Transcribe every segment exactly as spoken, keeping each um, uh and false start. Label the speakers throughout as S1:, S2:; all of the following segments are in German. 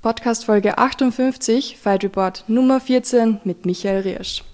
S1: Podcast Folge achtundfünfzig, Fight Report Nummer vierzehn mit Michael Riersch.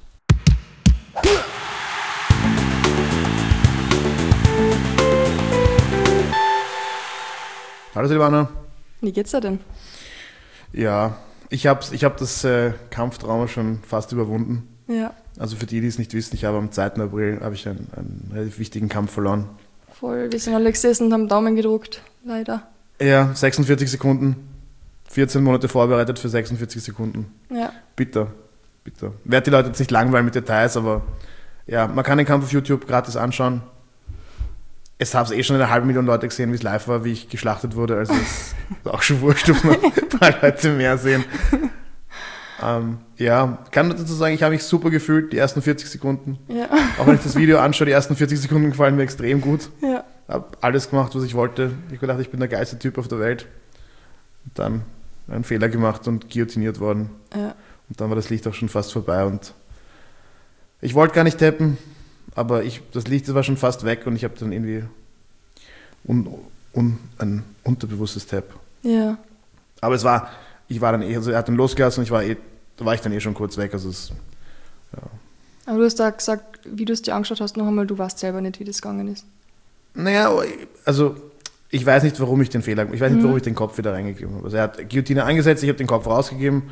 S2: Hallo Silvana.
S1: Wie geht's dir denn?
S2: Ja, ich habe ich hab das äh, Kampftrauma schon fast überwunden.
S1: Ja.
S2: Also für die, die es nicht wissen, ich habe am zweiten April habe ich einen, einen relativ wichtigen Kampf verloren.
S1: Voll, wir sind alle gesessen und haben Daumen gedruckt, leider.
S2: Ja, sechsundvierzig Sekunden. vierzehn Monate vorbereitet für sechsundvierzig Sekunden.
S1: Ja.
S2: Bitter, bitter. Werd die Leute jetzt nicht langweilen mit Details, aber ja, man kann den Kampf auf YouTube gratis anschauen. Es haben es eh schon eine halbe Million Leute gesehen, wie es live war, wie ich geschlachtet wurde. Also es ist auch schon wurscht, ob man ein paar Leute mehr sehen. Ähm, ja, kann dazu sagen, ich habe mich super gefühlt, die ersten vierzig Sekunden.
S1: Ja.
S2: Auch wenn ich das Video anschaue, die ersten vierzig Sekunden gefallen mir extrem gut.
S1: Ja.
S2: Habe alles gemacht, was ich wollte. Ich habe gedacht, ich bin der geilste Typ auf der Welt. Und dann einen Fehler gemacht und guillotiniert worden.
S1: Ja.
S2: Und dann war das Licht auch schon fast vorbei. Und ich wollte gar nicht tappen, aber ich, das Licht war schon fast weg und ich habe dann irgendwie un, un, ein unterbewusstes Tap.
S1: Ja.
S2: Aber es war, ich war dann eh, also er hat dann losgelassen und ich war eh, da war ich dann eh schon kurz weg. Also es, ja.
S1: Aber du hast da gesagt, wie du es dir angeschaut hast, noch einmal, du weißt selber nicht, wie das gegangen ist.
S2: Naja, also ich weiß nicht, warum ich den Fehler, ich weiß nicht,
S1: mhm.
S2: warum ich den Kopf wieder reingegeben habe. Also er hat Guillotine angesetzt, ich habe den Kopf rausgegeben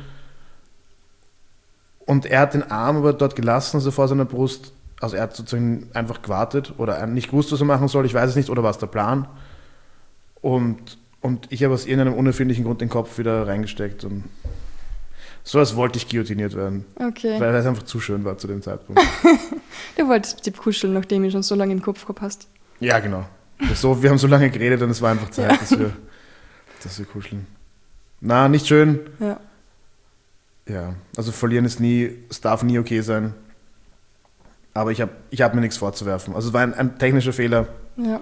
S2: und er hat den Arm aber dort gelassen, also vor seiner Brust. Also er hat sozusagen einfach gewartet oder nicht gewusst, was er machen soll, ich weiß es nicht, oder war es der Plan. Und, und ich habe aus irgendeinem unerfindlichen Grund den Kopf wieder reingesteckt und so als wollte ich guillotiniert werden.
S1: Okay.
S2: Weil es einfach zu schön war zu dem Zeitpunkt.
S1: Du wolltest mit dem kuscheln, nachdem ich schon so lange im Kopf gehabt hast.
S2: Ja, genau. So, wir haben so lange geredet und es war einfach Zeit, ja. dass, wir, dass wir kuscheln. Na, nicht schön.
S1: Ja.
S2: Ja, also verlieren ist nie, es darf nie okay sein. Aber ich habe ich hab mir nichts vorzuwerfen. Also es war ein, ein technischer Fehler.
S1: Ja.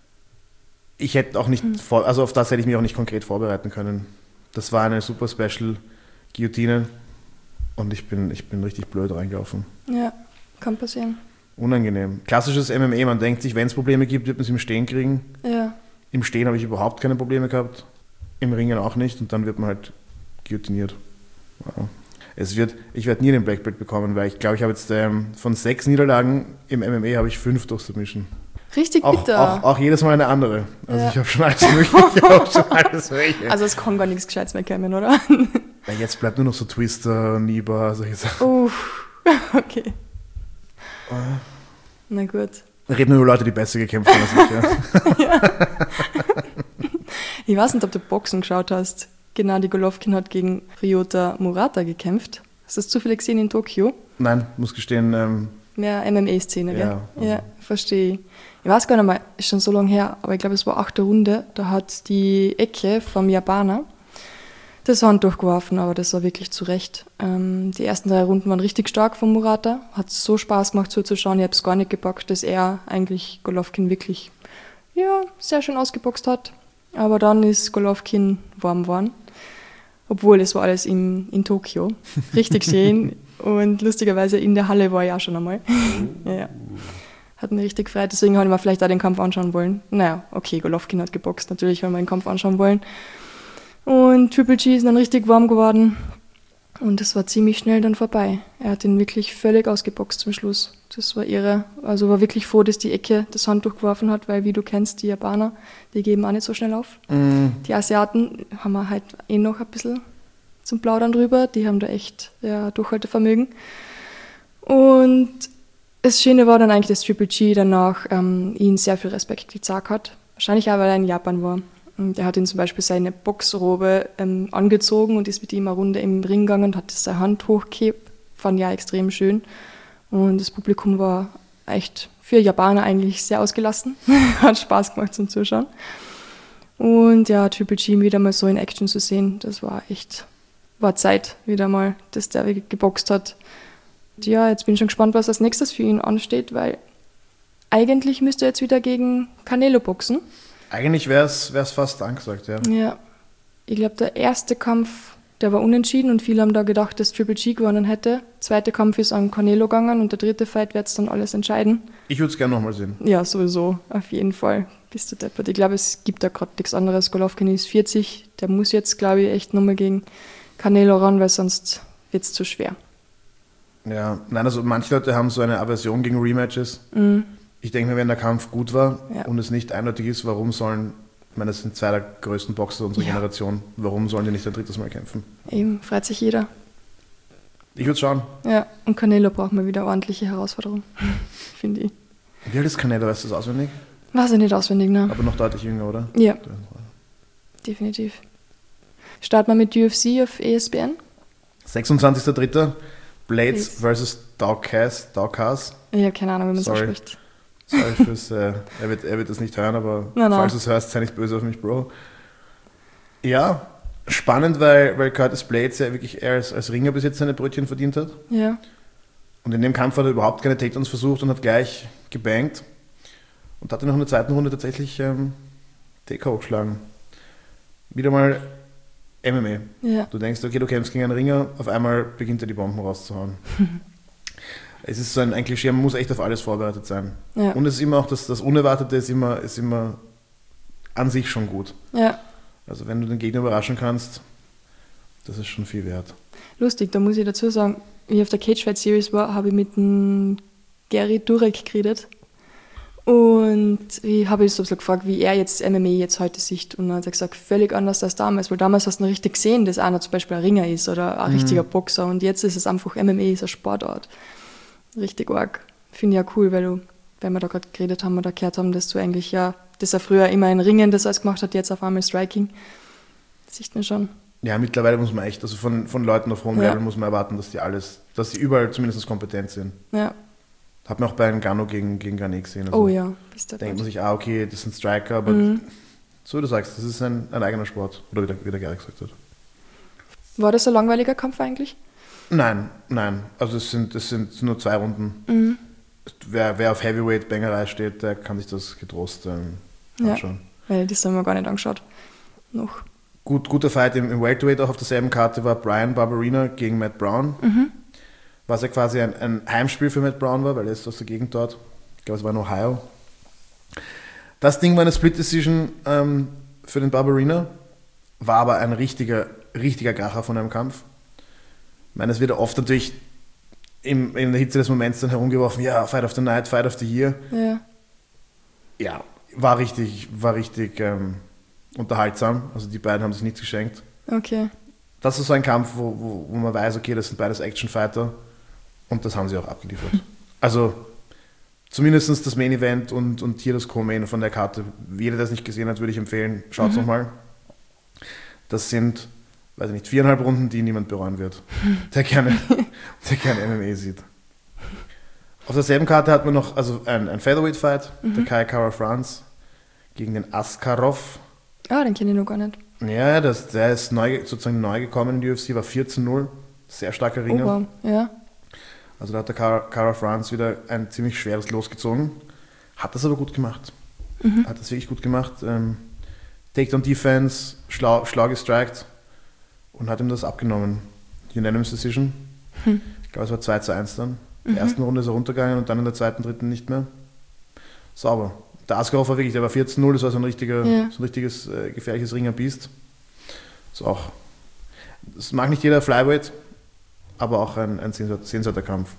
S2: Ich hätte auch nicht,
S1: hm.
S2: vor, also auf das hätte ich mich auch nicht konkret vorbereiten können. Das war eine super Special Guillotine und ich bin, ich bin richtig blöd reingelaufen.
S1: Ja, kann passieren.
S2: Unangenehm. Klassisches M M A, man denkt sich, wenn es Probleme gibt, wird man es im Stehen kriegen.
S1: Ja.
S2: Im Stehen habe ich überhaupt keine Probleme gehabt, im Ringen auch nicht und dann wird man halt guillotiniert. Wow. Es wird, ich werde nie den Black Belt bekommen, weil ich glaube, ich habe jetzt ähm, von sechs Niederlagen im M M A habe ich fünf durch Submission.
S1: Richtig
S2: auch,
S1: bitter.
S2: Auch, auch jedes Mal eine andere. Also
S1: ja.
S2: ich habe schon alles mögliche. Ich habe schon alles mögliche.
S1: Also es kann gar nichts Gescheites mehr kommen, oder?
S2: Ja, jetzt bleibt nur noch so Twister, Niba, solche Sachen.
S1: Uff, okay.
S2: Uh.
S1: Na gut.
S2: Reden nur über Leute, die besser gekämpft haben als ich. Ja.
S1: Ja. Ich weiß nicht, ob du Boxen geschaut hast. Gennady Golovkin hat gegen Ryota Murata gekämpft. Hast du das zufällig gesehen in Tokio?
S2: Nein, muss gestehen. Ähm,
S1: Mehr M M A-Szene, gell?
S2: Ja, also.
S1: Ja, verstehe ich. Ich weiß gar nicht mehr, ist schon so lange her, aber ich glaube, es war achte Runde. Da hat die Ecke vom Japaner das Handtuch geworfen, aber das war wirklich zu Recht. Ähm, die ersten drei Runden waren richtig stark von Murata. Hat so Spaß gemacht zuzuschauen. Ich habe es gar nicht gepackt, dass er eigentlich Golovkin wirklich ja, sehr schön ausgeboxt hat. Aber dann ist Golovkin warm geworden. Obwohl, es war alles in, in Tokio. Richtig schön. Und lustigerweise in der Halle war ich auch schon einmal. ja, ja. Hat mich richtig gefreut. Deswegen habe ich mir vielleicht auch den Kampf anschauen wollen. Naja, okay, Golovkin hat geboxt. Natürlich haben wir den Kampf anschauen wollen. Und Triple G ist dann richtig warm geworden. Und es war ziemlich schnell dann vorbei. Er hat ihn wirklich völlig ausgeboxt zum Schluss. Das war irre. Also war wirklich froh, dass die Ecke das Handtuch geworfen hat, weil wie du kennst, die Japaner, die geben auch nicht so schnell auf. Mm. Die Asiaten haben wir halt eh noch ein bisschen zum Plaudern drüber. Die haben da echt ja, Durchhaltevermögen. Und das Schöne war dann eigentlich, dass Triple G danach ähm, ihn sehr viel Respekt gezeigt hat. Wahrscheinlich auch, weil er in Japan war. Und er hat ihn zum Beispiel seine Boxrobe ähm, angezogen und ist mit ihm eine Runde im Ring gegangen und hat seine Hand hochgehebt. Fand ja extrem schön. Und das Publikum war echt für Japaner eigentlich sehr ausgelassen. Hat Spaß gemacht zum Zuschauen. Und ja, Triple G wieder mal so in Action zu sehen, das war echt, war Zeit wieder mal, dass der geboxt hat. Und ja, jetzt bin ich schon gespannt, was als nächstes für ihn ansteht, weil eigentlich müsste er jetzt wieder gegen Canelo boxen.
S2: Eigentlich wäre es fast angesagt, ja.
S1: Ja, ich glaube, der erste Kampf, der war unentschieden und viele haben da gedacht, dass Triple G gewonnen hätte. Der zweite Kampf ist an Canelo gegangen und der dritte Fight wird es dann alles entscheiden.
S2: Ich würde es gerne nochmal sehen.
S1: Ja, sowieso, auf jeden Fall. bist du deppert. Ich glaube, es gibt da gerade nichts anderes. Golovkin ist vierzig, der muss jetzt, glaube ich, echt nochmal gegen Canelo ran, weil sonst wird es zu schwer.
S2: Ja, nein, also manche Leute haben so eine Aversion gegen Rematches. Mhm. Ich denke mir, wenn der Kampf gut war ja. und es nicht eindeutig ist, warum sollen, ich meine, das sind zwei der größten Boxer unserer ja. Generation, warum sollen die nicht ein drittes Mal kämpfen?
S1: Eben, freut sich jeder.
S2: Ich würde schauen.
S1: Ja, und Canelo braucht mal wieder ordentliche Herausforderung, finde ich.
S2: Wie alt ist Canelo, weißt du das auswendig?
S1: Weiß ich nicht auswendig, ne?
S2: Aber noch deutlich jünger, oder?
S1: Ja, definitiv. Starten wir mit U F C auf E S P N.
S2: sechsundzwanzigster dritter Blades versus Daukaus. Daukaus.
S1: Ich habe keine Ahnung, wie man so spricht.
S2: Sorry fürs, äh, er, wird, er wird das nicht hören, aber nein, falls du es hörst, sei nicht böse auf mich, Bro. Ja, spannend, weil, weil Curtis Blades ja wirklich eher als, als Ringer bis jetzt seine Brötchen verdient hat.
S1: Ja.
S2: Und in dem Kampf hat er überhaupt keine Takedowns versucht und hat gleich gebankt. Und hat ihn noch in der zweiten Runde tatsächlich ähm, T K O geschlagen. Wieder mal M M A.
S1: Ja.
S2: Du denkst, okay, du kämpfst gegen einen Ringer, auf einmal beginnt er die Bomben rauszuhauen. Es ist so ein, ein Klischee, man muss echt auf alles vorbereitet sein.
S1: Ja.
S2: Und es ist immer auch, das, das Unerwartete ist immer, ist immer an sich schon gut.
S1: Ja.
S2: Also wenn du den Gegner überraschen kannst, das ist schon viel wert.
S1: Lustig, da muss ich dazu sagen, wie ich auf der Cage Fight Series war, habe ich mit dem Gary Durek geredet. Und ich habe ihn so gefragt, wie er jetzt M M A jetzt heute sieht. Und dann hat er gesagt, völlig anders als damals. Weil damals hast du noch richtig gesehen, dass einer zum Beispiel ein Ringer ist oder ein mhm. richtiger Boxer. Und jetzt ist es einfach, M M A ist eine Sportart. Richtig arg. Finde ich ja cool, weil du, wenn wir da gerade geredet haben oder gehört haben, dass du eigentlich ja, dass er früher immer ein Ringen das alles gemacht hat, jetzt auf einmal Striking. Das sieht man schon.
S2: Ja, mittlerweile muss man echt, also von, von Leuten auf hohem ja. Level muss man erwarten, dass die alles, dass die überall zumindest kompetent sind.
S1: Ja.
S2: Hat man auch bei Ngannou gegen, gegen Garnet gesehen. Also
S1: oh ja, bist du
S2: denkt man sich, ah, okay, das sind Striker, aber mhm. so wie du sagst, das ist ein, ein eigener Sport. Oder wie der, wie der Gary gesagt hat.
S1: War das ein langweiliger Kampf eigentlich?
S2: Nein, nein. Also es sind, es sind nur zwei Runden.
S1: Mhm.
S2: Wer, wer auf Heavyweight-Bangerei steht, der kann sich das getrost ähm, anschauen.
S1: Ja, weil das haben wir gar nicht angeschaut. Noch.
S2: Gut, guter Fight im, im Welterweight auch auf derselben Karte war Brian Barberina gegen Matt Brown.
S1: Mhm.
S2: Was ja quasi ein, ein Heimspiel für Matt Brown war, weil er ist aus der Gegend dort. Ich glaube, es war in Ohio. Das Ding war eine Split-Decision ähm, für den Barberina, war aber ein richtiger, richtiger Kracher von einem Kampf. Ich meine, es wird oft natürlich im, in der Hitze des Moments dann herumgeworfen, ja, Fight of the Night, Fight of the Year.
S1: Ja,
S2: ja war richtig, war richtig ähm, unterhaltsam. Also die beiden haben sich nichts geschenkt.
S1: Okay.
S2: Das ist so ein Kampf, wo, wo, wo man weiß, okay, das sind beides Actionfighter. Und das haben sie auch abgeliefert. Also zumindest das Main Event und, und hier das Co-Main von der Karte. Jeder, der es nicht gesehen hat, würde ich empfehlen, schaut es mhm. nochmal. Das sind, weiß ich nicht, viereinhalb Runden, die niemand bereuen wird, der gerne, der gerne M M A sieht. Auf derselben Karte hat man noch also ein, ein Featherweight-Fight, mhm. der Kai Kara France gegen den Askarov.
S1: Ah, den kenne ich noch gar nicht.
S2: Ja, das, der ist neu, sozusagen neu gekommen in die U F C, war vierzehn null, sehr starker Ringer.
S1: Oh, wow. Ja.
S2: Also da hat der Kara, Kara France wieder ein ziemlich schweres Los gezogen, hat das aber gut gemacht. Mhm. Hat das wirklich gut gemacht. Ähm, Takedown-Defense, schlau, schlau gestrikt und hat ihm das abgenommen. Unanimous Decision. Hm. Ich glaube, es war zwei zu eins dann. In der mhm. ersten Runde ist er runtergegangen und dann in der zweiten, dritten nicht mehr. Sauber. Der Askarov war wirklich, der war vierzehn null, das war so ein, richtiger, ja. so ein richtiges äh, gefährliches Ringerbiest. Das auch. Das mag nicht jeder Flyweight, aber auch ein, ein sehenswerter Kampf.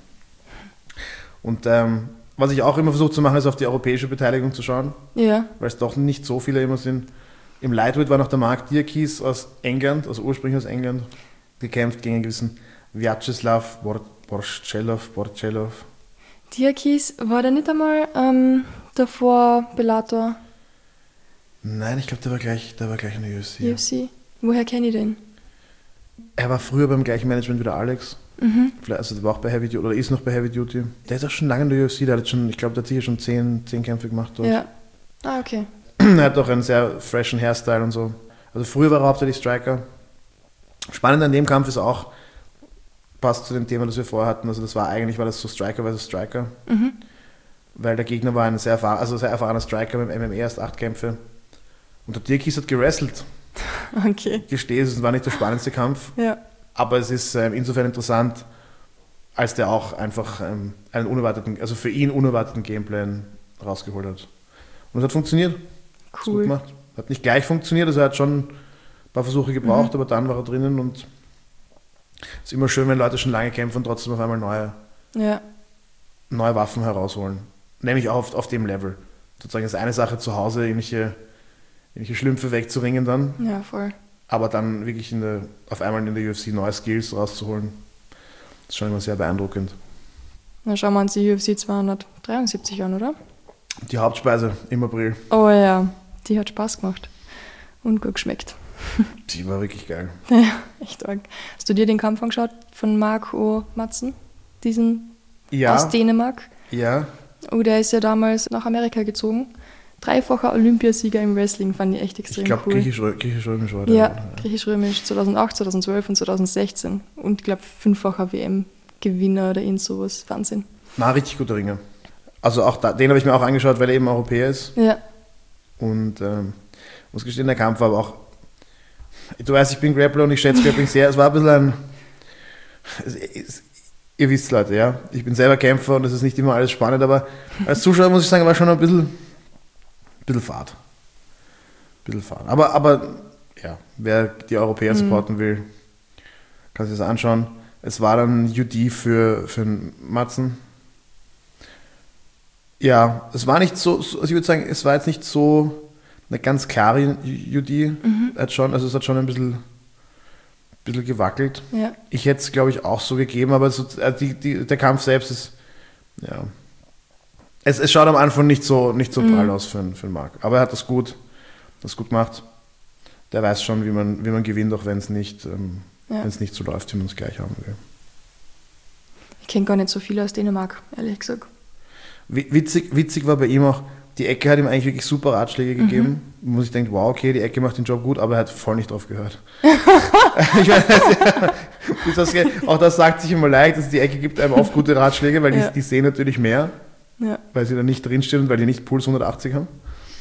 S2: Und ähm, was ich auch immer versuche zu machen, ist auf die europäische Beteiligung zu schauen.
S1: Ja. Weil
S2: es doch nicht so viele immer sind. Im Lightweight war noch der Mark Diakis aus England, also ursprünglich aus England, gekämpft gegen einen gewissen Vyacheslav Borchelov. Borchelov.
S1: Diakis, war der nicht einmal ähm, davor Bellator?
S2: Nein, ich glaube, der war gleich, der war gleich in der U F C.
S1: U F C? Woher kenne ich den?
S2: Er war früher beim gleichen Management wie der Alex.
S1: Mhm.
S2: Also der war auch bei Heavy Duty oder ist noch bei Heavy Duty. Der ist auch schon lange in der U F C, der hat schon, ich glaube, der hat sicher schon zehn, zehn Kämpfe gemacht dort.
S1: Ja. Ah, okay.
S2: Er hat auch einen sehr freshen Hairstyle und so. Also früher war er hauptsächlich Striker. Spannend an dem Kampf ist auch, passt zu dem Thema, das wir vorher hatten, also das war eigentlich, war das so Striker versus Striker.
S1: Mhm.
S2: Weil der Gegner war ein sehr, erfahren, also sehr erfahrener Striker beim M M A, erst acht Kämpfe. Und der Diakis hat gewrestelt.
S1: Okay.
S2: Ich gestehe, es war nicht der spannendste Kampf.
S1: Ja. Aber
S2: es ist ähm, insofern interessant, als der auch einfach ähm, einen unerwarteten, also für ihn unerwarteten Gameplan rausgeholt hat. Und es hat funktioniert. Hat's
S1: Cool.
S2: gut gemacht. Hat nicht gleich funktioniert, also er hat schon ein paar Versuche gebraucht, mhm. aber dann war er drinnen und es ist immer schön, wenn Leute schon lange kämpfen und trotzdem auf einmal neue,
S1: Ja.
S2: neue Waffen herausholen. Nämlich auch auf, auf dem Level. Sozusagen ist eine Sache zu Hause, irgendwelche, irgendwelche Schlümpfe wegzuringen dann,
S1: Ja, voll.
S2: aber dann wirklich in der, auf einmal in der U F C neue Skills rauszuholen, ist schon immer sehr beeindruckend.
S1: Dann schauen wir uns die U F C zweihundertdreiundsiebzig an, oder?
S2: Die Hauptspeise im April,
S1: Oh ja, die hat Spaß gemacht. Und gut geschmeckt.
S2: die war wirklich geil.
S1: Ja, echt arg. Hast du dir den Kampf angeschaut von Mark O. Madsen? Diesen
S2: Ja,
S1: aus Dänemark?
S2: ja,
S1: Oh, der ist ja damals nach Amerika gezogen. Dreifacher Olympiasieger im Wrestling, fand ich echt extrem
S2: ich glaube
S1: cool.
S2: griechisch-römisch griechisch war der.
S1: Ja, griechisch-römisch zweitausendacht, zweitausendzwölf und zweitausendsechzehn. Und ich glaube fünffacher W M-Gewinner oder irgend sowas. Wahnsinn.
S2: Na, richtig guter Ringer. Also auch da, den habe ich mir auch angeschaut, weil er eben Europäer ist.
S1: Ja,
S2: Und ähm, muss gestehen, der Kampf war aber auch. Du weißt, ich bin Grappler und ich schätze Grappling sehr. Es war ein bisschen ein. Es, es, ihr wisst, Leute, ja. Ich bin selber Kämpfer und es ist nicht immer alles spannend, aber als Zuschauer muss ich sagen, war schon ein bisschen. Ein bisschen Fahrt. Ein bisschen Fahrt. Aber, aber ja, wer die Europäer supporten mhm. will, kann sich das anschauen. Es war dann U D für, für Madsen. Ja, es war nicht so, also ich würde sagen, es war jetzt nicht so eine ganz klare U D. Mhm. Hat schon, also es hat schon ein bisschen, bisschen gewackelt.
S1: ja.
S2: Ich hätte es, glaube ich, auch so gegeben, aber so, äh, die, die, der Kampf selbst ist, ja, es, es schaut am Anfang nicht so, nicht so
S1: Mhm.
S2: prall aus für, für den Marc. Aber er hat das gut, das gut gemacht. Der weiß schon, wie man, wie man gewinnt, auch wenn es nicht, ähm,
S1: Ja.
S2: wenn es nicht so läuft, wie man es gleich haben will.
S1: Ich kenne gar nicht so viele aus Dänemark, ehrlich gesagt.
S2: Witzig, witzig war bei ihm auch, die Ecke hat ihm eigentlich wirklich super Ratschläge gegeben. Mhm. Wo ich denke, wow, okay, die Ecke macht den Job gut, aber er hat voll nicht drauf gehört. Ich meine, das, ja, auch das sagt sich immer leicht, dass die Ecke gibt einem oft gute Ratschläge, weil
S1: Ja.
S2: die, die sehen natürlich mehr,
S1: Ja.
S2: weil sie da nicht drinstehen und weil die nicht Puls hundertachtzig haben.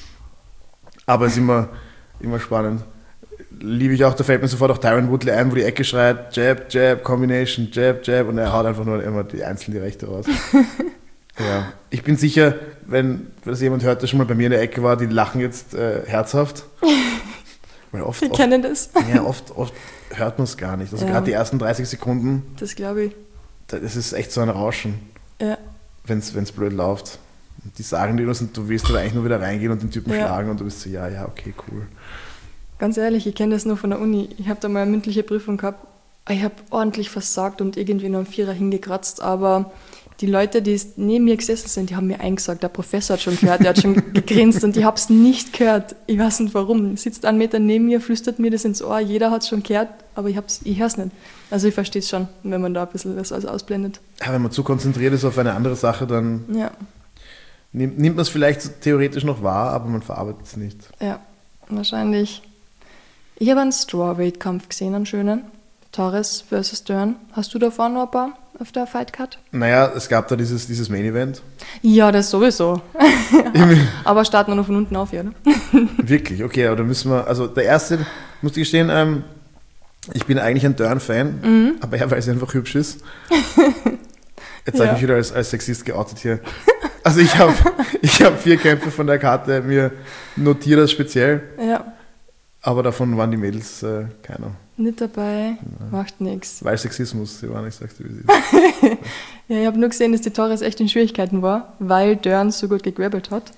S2: Aber es ist immer, immer spannend. Liebe ich auch, da fällt mir sofort auch Tyron Woodley ein, wo die Ecke schreit, Jab, Jab, Combination, Jab, Jab und er haut einfach nur immer die einzeln die Rechte raus. Ja, ich bin sicher, wenn das jemand hört, der schon mal bei mir in der Ecke war, die lachen jetzt äh, herzhaft. Weil oft,
S1: Wir
S2: oft,
S1: kennen das.
S2: ja, oft, oft hört man es gar nicht. Also
S1: Ja.
S2: gerade die ersten dreißig Sekunden,
S1: Das glaube ich.
S2: das ist echt so ein Rauschen,
S1: Ja.
S2: wenn es blöd läuft. Und die sagen dir das und du willst aber eigentlich nur wieder reingehen und den Typen
S1: Ja.
S2: schlagen und du bist so, ja, ja, okay, cool.
S1: Ganz ehrlich, ich kenne das nur von der Uni. Ich habe da mal eine mündliche Prüfung gehabt. Ich habe ordentlich versagt und irgendwie noch einen Vierer hingekratzt, aber die Leute, die neben mir gesessen sind, die haben mir eingesagt, der Professor hat schon gehört, der hat schon gegrinst und ich habe es nicht gehört. Ich weiß nicht warum. Sitzt einen Meter neben mir, flüstert mir das ins Ohr, jeder hat es schon gehört, aber ich, ich höre es nicht. Also ich verstehe es schon, wenn man da ein bisschen das alles ausblendet.
S2: Ja, wenn man zu konzentriert ist auf eine andere Sache, dann
S1: Ja,
S2: nimmt, nimmt man es vielleicht so theoretisch noch wahr, aber man verarbeitet es nicht.
S1: ja, wahrscheinlich. Ich habe einen Strawweight-Kampf gesehen, einen schönen. Torres versus Dern. Hast du davon noch ein paar auf der Fightcard?
S2: Naja, es gab da dieses, dieses Main-Event.
S1: Ja, das sowieso. Aber starten wir noch von unten auf, ja, oder?
S2: Wirklich, okay, aber da müssen wir, also der erste, muss ich gestehen, ähm, ich bin eigentlich ein Dern-Fan,
S1: Mhm.
S2: aber ja, weil sie einfach hübsch ist. Jetzt habe
S1: Ja.
S2: ich mich wieder als, als Sexist geoutet hier. Also ich habe ich hab vier Kämpfe von der Karte mir notiert als speziell,
S1: Ja,
S2: aber davon waren die Mädels äh, keiner.
S1: nicht dabei, macht nichts.
S2: Weil Sexismus, sie waren, ich sag's dir, wie sie ist.
S1: Ja, ich habe nur gesehen, dass die Torres echt in Schwierigkeiten war, weil Dern so gut gegrabbelt hat.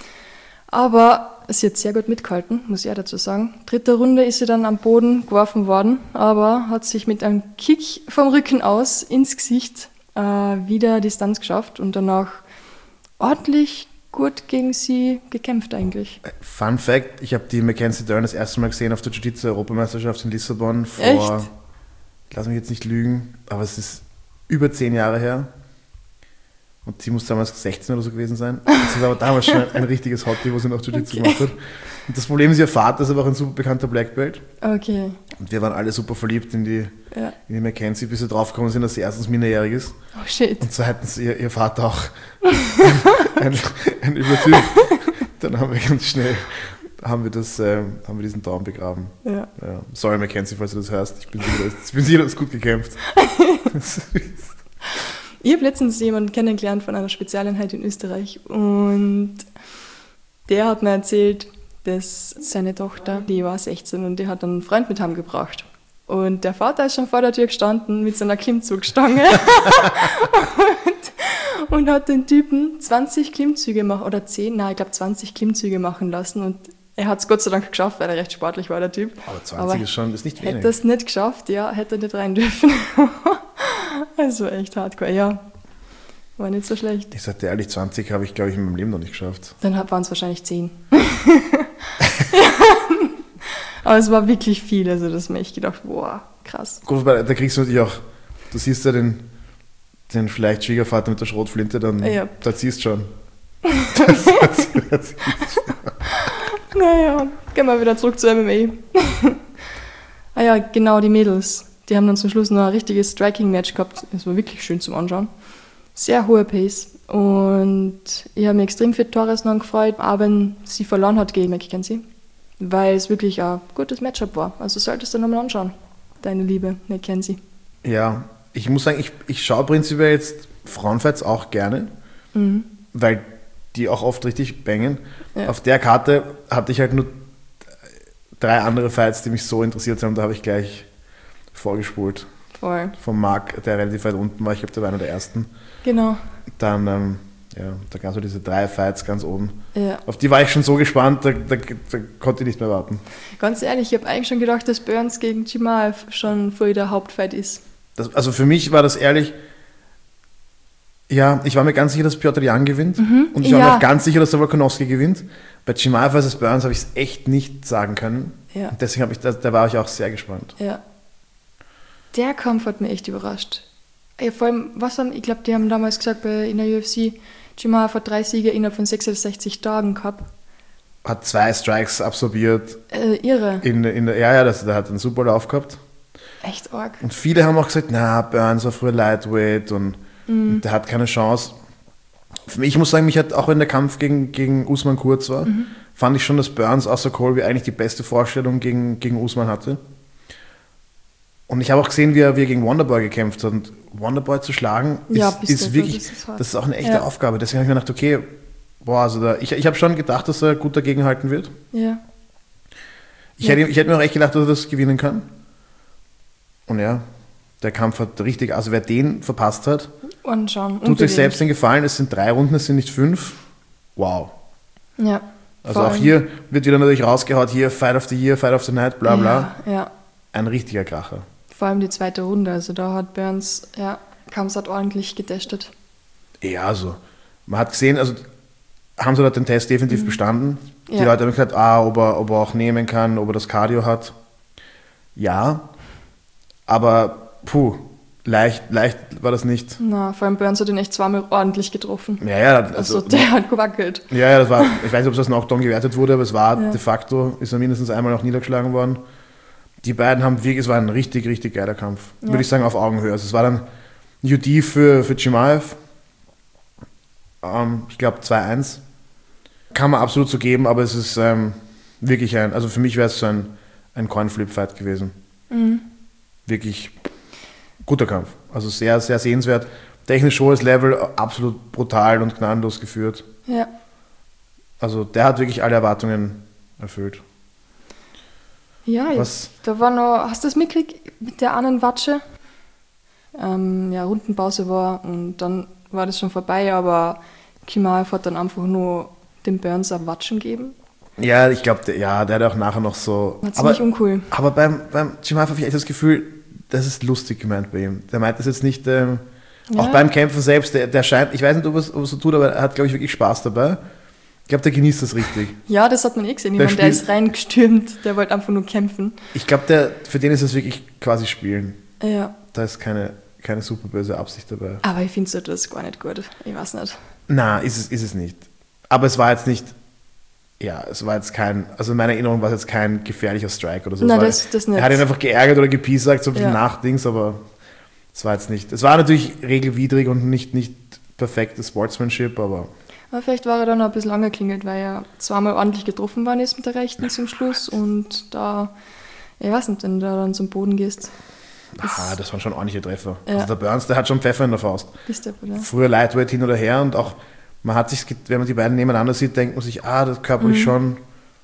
S1: Aber sie hat sehr gut mitgehalten, muss ich auch dazu sagen. Dritte Runde ist sie dann am Boden geworfen worden, aber hat sich mit einem Kick vom Rücken aus ins Gesicht äh, wieder Distanz geschafft und danach ordentlich gut gegen sie gekämpft eigentlich.
S2: Fun Fact, ich habe die Mackenzie Dern das erste Mal gesehen auf der Jiu-Jitsu-Europameisterschaft in Lissabon vor,
S1: Echt?
S2: lass mich jetzt nicht lügen, aber es ist über zehn Jahre her. Und sie muss damals sechzehn oder so gewesen sein. Sie war aber damals schon ein richtiges Hottie, wo sie noch Jiu-Jitsu
S1: Okay.
S2: gemacht hat. Und das Problem ist, ihr Vater ist aber auch ein super bekannter Black Belt.
S1: Okay,
S2: Und wir waren alle super verliebt in die,
S1: ja.
S2: in die Mackenzie, bis wir draufgekommen sind, dass sie erstens minderjährig ist.
S1: Oh shit.
S2: Und zweitens ihr, ihr Vater auch ein, ein Übertyp. Dann haben wir ganz schnell haben wir, das, äh, haben wir diesen Traum begraben.
S1: Ja.
S2: Ja. Sorry Mackenzie, falls du das hörst. Ich bin sicher, dass- ich bin sicher, dass gut gekämpft.
S1: Ich habe letztens jemanden kennengelernt von einer Spezialeinheit in Österreich und der hat mir erzählt, Das, seine Tochter, die war sechzehn und die hat einen Freund mit heimgebracht. Und der Vater ist schon vor der Tür gestanden mit seiner Klimmzugstange und, und hat den Typen zwanzig Klimmzüge machen, oder zehn, nein, ich glaube zwanzig Klimmzüge machen lassen. Und er hat es Gott sei Dank geschafft, weil er recht sportlich war, der Typ.
S2: Aber zwanzig Aber ist schon, ist nicht wenig.
S1: Hätte er es nicht geschafft, ja, hätte er nicht rein dürfen. Also echt hardcore, ja. War nicht so schlecht.
S2: Ich sag dir ehrlich, zwanzig habe ich, glaube ich, in meinem Leben noch nicht geschafft.
S1: Dann waren es wahrscheinlich zehn. Aber es war wirklich viel, also das habe ich echt gedacht, boah, krass.
S2: Gut, da kriegst du natürlich auch, du siehst ja den, den vielleicht Schwiegervater mit der Schrotflinte, dann
S1: ja.
S2: da ziehst schon. Das, das, das
S1: naja, gehen wir wieder zurück zu M M A. Ah ja, genau, die Mädels, die haben dann zum Schluss noch ein richtiges Striking-Match gehabt. Es war wirklich schön zum Anschauen. Sehr hoher Pace. Und ich habe mich extrem für Torres noch gefreut, auch wenn sie verloren hat gegen Mackenzie. Weil es wirklich ein gutes Matchup war. Also solltest du nochmal anschauen, deine liebe Mackenzie.
S2: Ja, ich muss sagen, ich, ich schaue prinzipiell jetzt Frauenfights auch gerne, mhm. weil die auch oft richtig bangen. Ja. Auf der Karte hatte ich halt nur drei andere Fights, die mich so interessiert haben, da habe ich gleich vorgespult.
S1: Voll.
S2: Vom Marc, der relativ weit unten war, ich glaube, der war einer der ersten.
S1: Genau.
S2: Dann, ähm, ja, da gab es so diese drei Fights ganz oben.
S1: Ja.
S2: Auf die war ich schon so gespannt, da, da, da konnte ich nicht mehr warten.
S1: Ganz ehrlich, ich habe eigentlich schon gedacht, dass Burns gegen Chimaev schon voll der Hauptfight ist.
S2: Das, also für mich war das ehrlich, ja, ich war mir ganz sicher, dass Piotr Jan gewinnt. Mhm. Und ich war ja. mir auch ganz sicher, dass der Volkanovski gewinnt. Bei Chimaev versus Burns habe ich es echt nicht sagen können. Ja. Und deswegen habe ich, da, da war ich auch sehr gespannt.
S1: Ja. Der Kampf hat mich echt überrascht. Ja, vor allem, was haben, ich glaube, die haben damals gesagt, bei, in der U F C, Chimaev hat drei Siege innerhalb von sechsundsechzig Tagen gehabt.
S2: Hat zwei Strikes absorbiert.
S1: Äh, irre.
S2: In, in der, ja, ja, das, der hat einen super Lauf gehabt.
S1: Echt arg.
S2: Und viele haben auch gesagt, na, Burns war früher Lightweight und, mhm. und der hat keine Chance. Ich muss sagen, mich hat, auch wenn der Kampf gegen, gegen Usman kurz war, mhm. fand ich schon, dass Burns außer Colby eigentlich die beste Vorstellung gegen, gegen Usman hatte. Und ich habe auch gesehen, wie er, wie er gegen Wonderboy gekämpft hat. Und Wonderboy zu schlagen, ist,
S1: ja,
S2: ist wirklich, das ist, das ist auch eine echte ja. Aufgabe. Deswegen habe ich mir gedacht, okay, boah, also da, ich, ich habe schon gedacht, dass er gut dagegen halten wird.
S1: Ja.
S2: Ich,
S1: ja.
S2: Hätte, ich hätte mir auch echt gedacht, dass er das gewinnen kann. Und ja, der Kampf hat richtig, also wer den verpasst hat,
S1: anschauen.
S2: Tut euch selbst den Gefallen, es sind drei Runden, es sind nicht fünf. Wow.
S1: Ja.
S2: Also auch hier wird wieder natürlich rausgehaut, hier Fight of the Year, Fight of the Night, bla bla.
S1: Ja, ja.
S2: Ein richtiger Kracher.
S1: Vor allem die zweite Runde, also da hat Burns, ja, Khamzat ordentlich getestet.
S2: Ja, also man hat gesehen, also Khamzat hat den Test definitiv mhm. bestanden. Die
S1: ja.
S2: Leute haben gesagt, ah, ob er, ob er auch nehmen kann, ob er das Cardio hat. Ja, aber puh, leicht, leicht war das nicht.
S1: Na, vor allem Burns hat ihn echt zweimal ordentlich getroffen.
S2: Ja, ja. Also,
S1: also der hat gewackelt.
S2: Ja, ja, das war, ich weiß nicht, ob das Knockdown gewertet wurde, aber es war ja. de facto, ist er mindestens einmal noch niedergeschlagen worden. Die beiden haben wirklich, es war ein richtig, richtig geiler Kampf. Ja. Würde ich sagen, auf Augenhöhe. Also es war dann U D für, für Chimaev. Ähm, ich glaube zwei eins. Kann man absolut so geben, aber es ist ähm, wirklich ein, also für mich wäre es so ein, ein Coin-Flip-Fight gewesen. Mhm. Wirklich guter Kampf. Also sehr, sehr sehenswert. Technisch hohes Level, absolut brutal und gnadenlos geführt.
S1: Ja.
S2: Also der hat wirklich alle Erwartungen erfüllt.
S1: Ja,
S2: Was?
S1: da war noch, hast du das mitgekriegt mit der anderen Watsche? Ähm, ja, Rundenpause war und dann war das schon vorbei, aber Chimaev hat dann einfach nur dem Burns ein Watschen gegeben.
S2: Ja, ich glaube, der, ja, der hat auch nachher noch so...
S1: War ziemlich aber, uncool.
S2: Aber beim, beim Chimaev habe ich echt das Gefühl, das ist lustig gemeint bei ihm. Der meint das jetzt nicht... Ähm, ja. Auch beim Kämpfen selbst, der, der scheint, ich weiß nicht, ob er es so tut, aber er hat, glaube ich, wirklich Spaß dabei. Ich glaube, der genießt das richtig.
S1: Ja, das hat man eh gesehen. Der, Jemand, der ist reingestürmt, der wollte einfach nur kämpfen.
S2: Ich glaube, der, für den ist das wirklich quasi Spielen.
S1: Ja.
S2: Da ist keine, keine super böse Absicht dabei.
S1: Aber ich finde so das gar nicht gut. Ich weiß nicht.
S2: Nein, ist es, ist es nicht. Aber es war jetzt nicht, ja, es war jetzt kein, also in meiner Erinnerung war es jetzt kein gefährlicher Strike oder so.
S1: Nein, das, das nicht.
S2: Er hat ihn einfach geärgert oder gepiesackt, so ein bisschen
S1: ja.
S2: Nachdings, aber es war jetzt nicht. Es war natürlich regelwidrig und nicht, nicht perfektes Sportsmanship, aber...
S1: Aber vielleicht war er dann noch ein bisschen angeklingelt, weil er zweimal ordentlich getroffen worden ist mit der Rechten zum Schluss und da, ich weiß nicht, wenn du da zum Boden gehst.
S2: Ah, das waren schon ordentliche Treffer.
S1: Ja.
S2: Also der Burns, der hat schon Pfeffer in der Faust.
S1: Bist du, oder?
S2: Früher Lightweight hin oder her und auch, man hat sich, wenn man die beiden nebeneinander sieht, denkt man sich, ah, das körperlich mhm. schon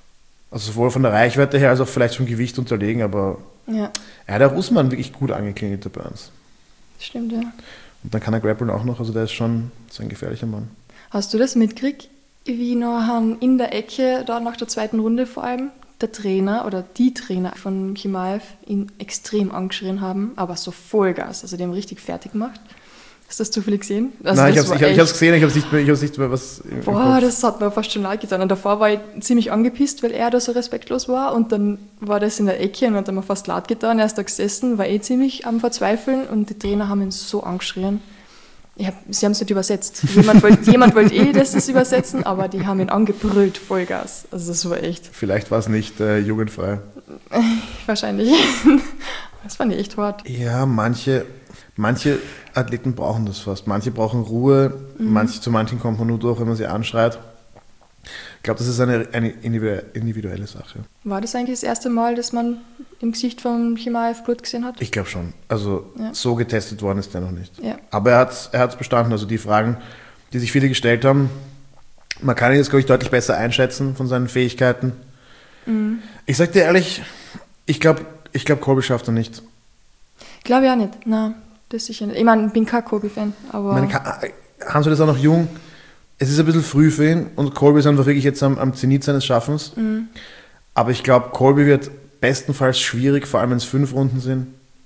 S2: Also sowohl von der Reichweite her als auch vielleicht vom Gewicht unterlegen, aber
S1: Ja,
S2: er hat auch Usman wirklich gut angeklingelt, der Burns.
S1: stimmt, ja.
S2: Und dann kann er grappeln auch noch, also der ist schon so ein gefährlicher Mann.
S1: Hast du das mitgekriegt, wie nachher in der Ecke, da nach der zweiten Runde vor allem, der Trainer oder die Trainer von Chimaev ihn extrem angeschrien haben, aber so Vollgas, also die haben richtig fertig gemacht. Hast du das zufällig gesehen? Also
S2: Nein, ich
S1: das
S2: habe
S1: war
S2: es
S1: echt-
S2: gesehen, ich habe nicht, mehr- ich hab's nicht mehr was im
S1: Boah,
S2: Kopf.
S1: das hat mir fast schon leid getan. Und davor war ich ziemlich angepisst, weil er da so respektlos war. Und dann war das in der Ecke und hat mir fast leid getan. Er ist da gesessen, war eh ziemlich am Verzweifeln und die Trainer haben ihn so angeschrien. Ich hab, sie haben es nicht übersetzt. Jemand wollte jemand wollt eh das, das übersetzen, aber die haben ihn angebrüllt, Vollgas. Also das war echt,
S2: Vielleicht war es nicht äh, jugendfrei.
S1: wahrscheinlich. Das fand ich echt hart.
S2: Ja, manche, manche Athleten brauchen das fast. Manche brauchen Ruhe,
S1: Mhm.
S2: manche, zu manchen kommt man nur durch, wenn man sie anschreit. Ich glaube, das ist eine, eine individuelle Sache.
S1: War das eigentlich das erste Mal, dass man im Gesicht von Chimaev Blut gesehen hat?
S2: Ich glaube schon. Also
S1: Ja.
S2: so getestet worden ist der noch nicht.
S1: Ja.
S2: Aber er hat es er hat's bestanden. Also die Fragen, die sich viele gestellt haben, man kann ihn jetzt, glaube ich, deutlich besser einschätzen von seinen Fähigkeiten.
S1: Mhm.
S2: Ich sag dir ehrlich, ich glaube, ich glaub, Colby schafft er nicht.
S1: Glaube ich auch nicht. Nein, das sicher nicht. Ich meine, ich bin kein Kobe-Fan, aber...
S2: Meine, Ka- Hans ist auch noch jung. Es ist ein bisschen früh für ihn und Colby ist einfach wirklich jetzt am, am Zenit seines Schaffens.
S1: Mhm.
S2: Aber ich glaube, Colby wird bestenfalls schwierig, vor allem wenn es fünf Runden sind.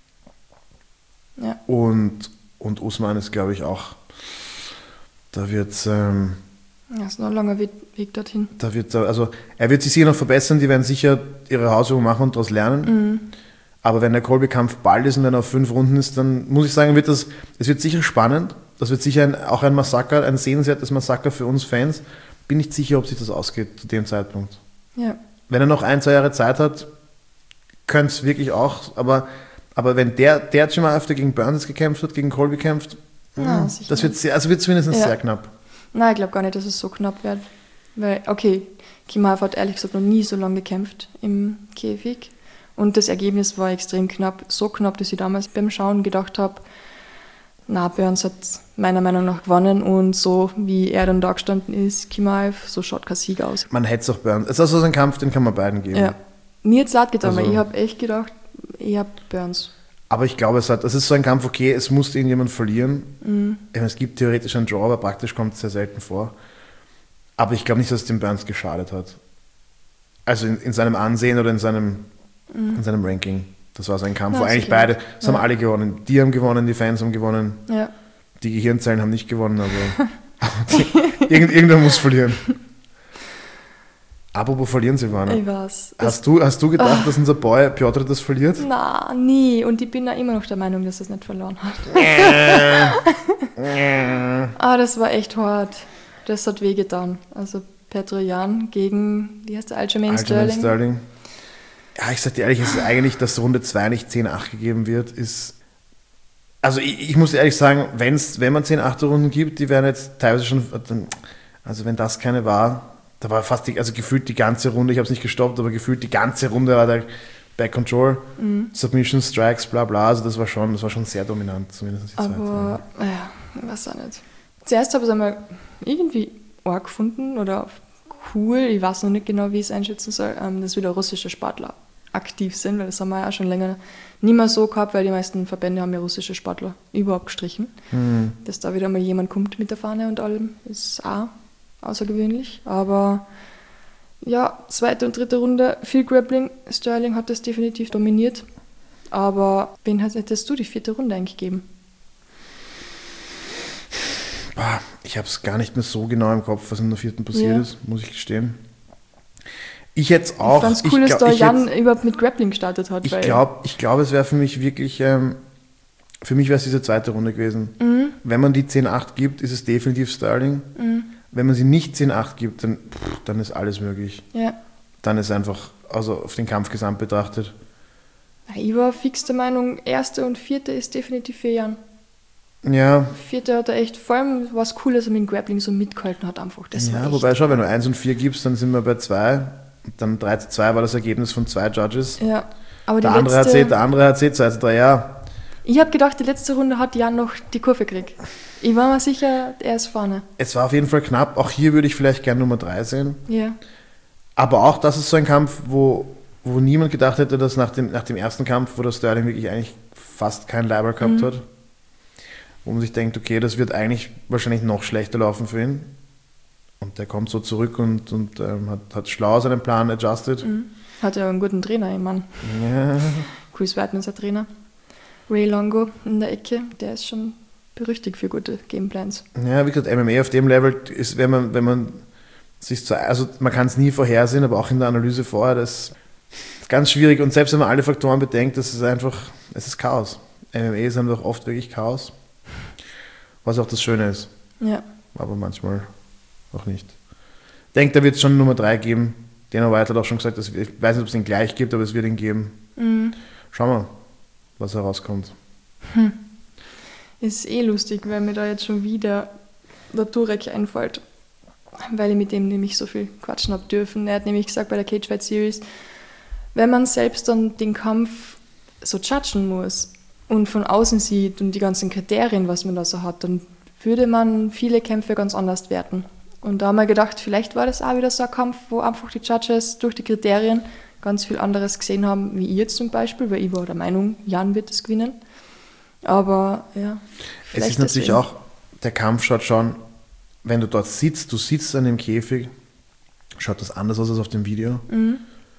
S1: Ja.
S2: Und, und Usman ist, glaube ich, auch, da wird ähm,
S1: Ja, ist noch ein langer Weg, Weg dorthin.
S2: da wird also er wird sich sicher noch verbessern, die werden sicher ihre Hausübung machen und daraus lernen.
S1: Mhm.
S2: Aber wenn der Colby-Kampf bald ist und wenn er auf fünf Runden ist, dann muss ich sagen, wird das, es wird sicher spannend. Das wird sicher ein, auch ein Massaker, ein sehenswertes Massaker für uns Fans. Bin nicht sicher, ob sich das ausgeht zu dem Zeitpunkt.
S1: Ja.
S2: Wenn er noch ein, zwei Jahre Zeit hat, könnte es wirklich auch. Aber, aber wenn der, der Chimaev, der gegen Burns gekämpft hat, gegen Colby kämpft,
S1: Na,
S2: mh,
S1: sicher
S2: das wird, sehr, also wird zumindest
S1: Ja.
S2: sehr knapp.
S1: Nein, ich glaube gar nicht, dass es so knapp wird. Weil, okay, Chimaev hat ehrlich gesagt noch nie so lange gekämpft im Käfig. Und das Ergebnis war extrem knapp. So knapp, dass ich damals beim Schauen gedacht habe, na, Burns hat meiner Meinung nach gewonnen. Und so wie er dann da gestanden ist, Chimaev, so schaut kein Sieg aus.
S2: Man hätte es auch Burns. Es ist also so ein Kampf, den kann man beiden geben.
S1: Ja. Mir jetzt leid getan,
S2: Also-
S1: weil ich habe echt gedacht, ich habe Burns.
S2: Aber ich glaube, es, hat, es ist so ein Kampf, okay, es muss irgendjemand verlieren.
S1: Mhm.
S2: Ich meine, es gibt theoretisch einen Draw, aber praktisch kommt es sehr selten vor. Aber ich glaube nicht, dass es dem Burns geschadet hat. Also in, in seinem Ansehen oder in seinem, in seinem Ranking. Das war so ein Kampf,
S1: Ja,
S2: wo eigentlich
S1: sicher.
S2: beide, es haben
S1: Ja.
S2: alle gewonnen. Die haben gewonnen, die Fans haben gewonnen,
S1: Ja.
S2: die Gehirnzellen haben nicht gewonnen, aber irgend, irgendwer muss verlieren. Apropos verlieren, Silvana.
S1: Ich weiß. Das-
S2: Hast du, hast du gedacht, dass unser Boy Piotr das verliert?
S1: Na, nie. Und ich bin da immer noch der Meinung, dass er es nicht verloren hat. Ah, das war echt hart. Das hat wehgetan. Also Petr Yan gegen, wie heißt der, Aljamain
S2: Aljamain
S1: Sterling.
S2: Sterling. Ja, ich sag dir ehrlich, es ist eigentlich, dass Runde zwei nicht zehn acht gegeben wird, ist. Also ich, ich muss ehrlich sagen, wenn's, wenn man zehn acht Runden gibt, die werden jetzt teilweise schon. Also wenn das keine war, da war fast die, also gefühlt die ganze Runde, ich habe es nicht gestoppt, aber gefühlt die ganze Runde war der Back Control,
S1: Mhm.
S2: Submission, Strikes, bla bla. Also das war schon, das war schon sehr dominant, zumindest die zweite.
S1: Aber, ja, ich weiß auch nicht. Zuerst habe ich es einmal irgendwie arg gefunden oder cool. Ich weiß noch nicht genau, wie ich es einschätzen soll, ähm, dass wieder russische Sportler aktiv sind, weil das haben wir ja schon länger nicht mehr so gehabt, weil die meisten Verbände haben ja russische Sportler überhaupt gestrichen.
S2: Hm.
S1: Dass da wieder mal jemand kommt mit der Fahne und allem, ist auch außergewöhnlich. Aber ja, zweite und dritte Runde, viel Grappling. Sterling hat das definitiv dominiert. Aber wen hättest du die vierte Runde eigentlich gegeben?
S2: Boah, ich habe es gar nicht mehr so genau im Kopf, was in der vierten passiert
S1: Ja.
S2: ist, muss ich gestehen. Ich hätte auch.
S1: Ich fand es cool, dass
S2: glaub-
S1: da
S2: ich
S1: Jan
S2: hätt's-
S1: überhaupt mit Grappling gestartet hat.
S2: Ich
S1: weil-
S2: glaube, ich glaub, es wäre für mich wirklich, ähm, für mich wäre es diese zweite Runde gewesen.
S1: Mhm.
S2: Wenn man die zehn acht gibt, ist es definitiv Sterling.
S1: Mhm.
S2: Wenn man sie nicht zehn acht gibt, dann, pff, dann ist alles möglich.
S1: Ja.
S2: Dann ist einfach, also auf den Kampf gesamt betrachtet.
S1: Ich war fix der Meinung, erste und vierte ist definitiv für Jan.
S2: Ja,
S1: Vierte hat er echt, vor allem was cool, dass er mit dem Grappling so mitgehalten hat einfach. Das war
S2: ja
S1: echt,
S2: wobei schau, wenn du eins und vier gibst, dann sind wir bei zwei. Dann drei zu zwei war das Ergebnis von zwei Judges.
S1: Ja. Aber die
S2: Der andere, hat
S1: letzte,
S2: sie, der andere hat sie zwei zu drei, ja.
S1: ich habe gedacht, die letzte Runde hat Jan noch die Kurve gekriegt. Ich war mir sicher, er ist vorne.
S2: Es war auf jeden Fall knapp. Auch hier würde ich vielleicht gerne Nummer drei sehen.
S1: Ja.
S2: Aber auch das ist so ein Kampf, wo, wo niemand gedacht hätte, dass nach dem, nach dem ersten Kampf, wo der Sterling wirklich eigentlich fast kein Leiber gehabt mhm. hat, wo man sich denkt, okay, das wird eigentlich wahrscheinlich noch schlechter laufen für ihn. Und der kommt so zurück und, und ähm, hat, hat schlau seinen Plan adjusted.
S1: Mhm. Hat ja einen guten Trainer, ich Mann.
S2: Ja.
S1: Chris Weidman ist der Trainer. Ray Longo in der Ecke, der ist schon berüchtigt für gute Gameplans.
S2: Ja, wie gesagt, M M A auf dem Level ist, wenn man, wenn man sich so, also man kann es nie vorhersehen, aber auch in der Analyse vorher, das ist ganz schwierig. Und selbst wenn man alle Faktoren bedenkt, das ist einfach, es ist Chaos. M M A ist einfach oft wirklich Chaos, was auch das Schöne ist.
S1: Ja. Aber
S2: manchmal auch nicht. Ich denke, da wird es schon Nummer drei geben. Dana White hat auch schon gesagt, dass, ich weiß nicht, ob es den gleich gibt, aber es wird ihn geben. Mhm. Schauen wir, was herauskommt.
S1: Hm. Ist eh lustig, weil mir da jetzt schon wieder der Turek einfällt, weil ich mit dem nämlich so viel quatschen habe dürfen. Er hat nämlich gesagt bei der Cage Fight Series, wenn man selbst dann den Kampf so judgen muss und von außen sieht und die ganzen Kriterien, was man da so hat, dann würde man viele Kämpfe ganz anders werten. Und da haben wir gedacht, vielleicht war das auch wieder so ein Kampf, wo einfach die Judges durch die Kriterien ganz viel anderes gesehen haben, wie ich jetzt zum Beispiel, weil ich war der Meinung, Jan wird es gewinnen. Aber ja,
S2: es ist natürlich deswegen. Auch, der Kampf schaut schon, wenn du dort sitzt, du sitzt an dem Käfig, schaut das anders aus als auf dem Video. Mhm.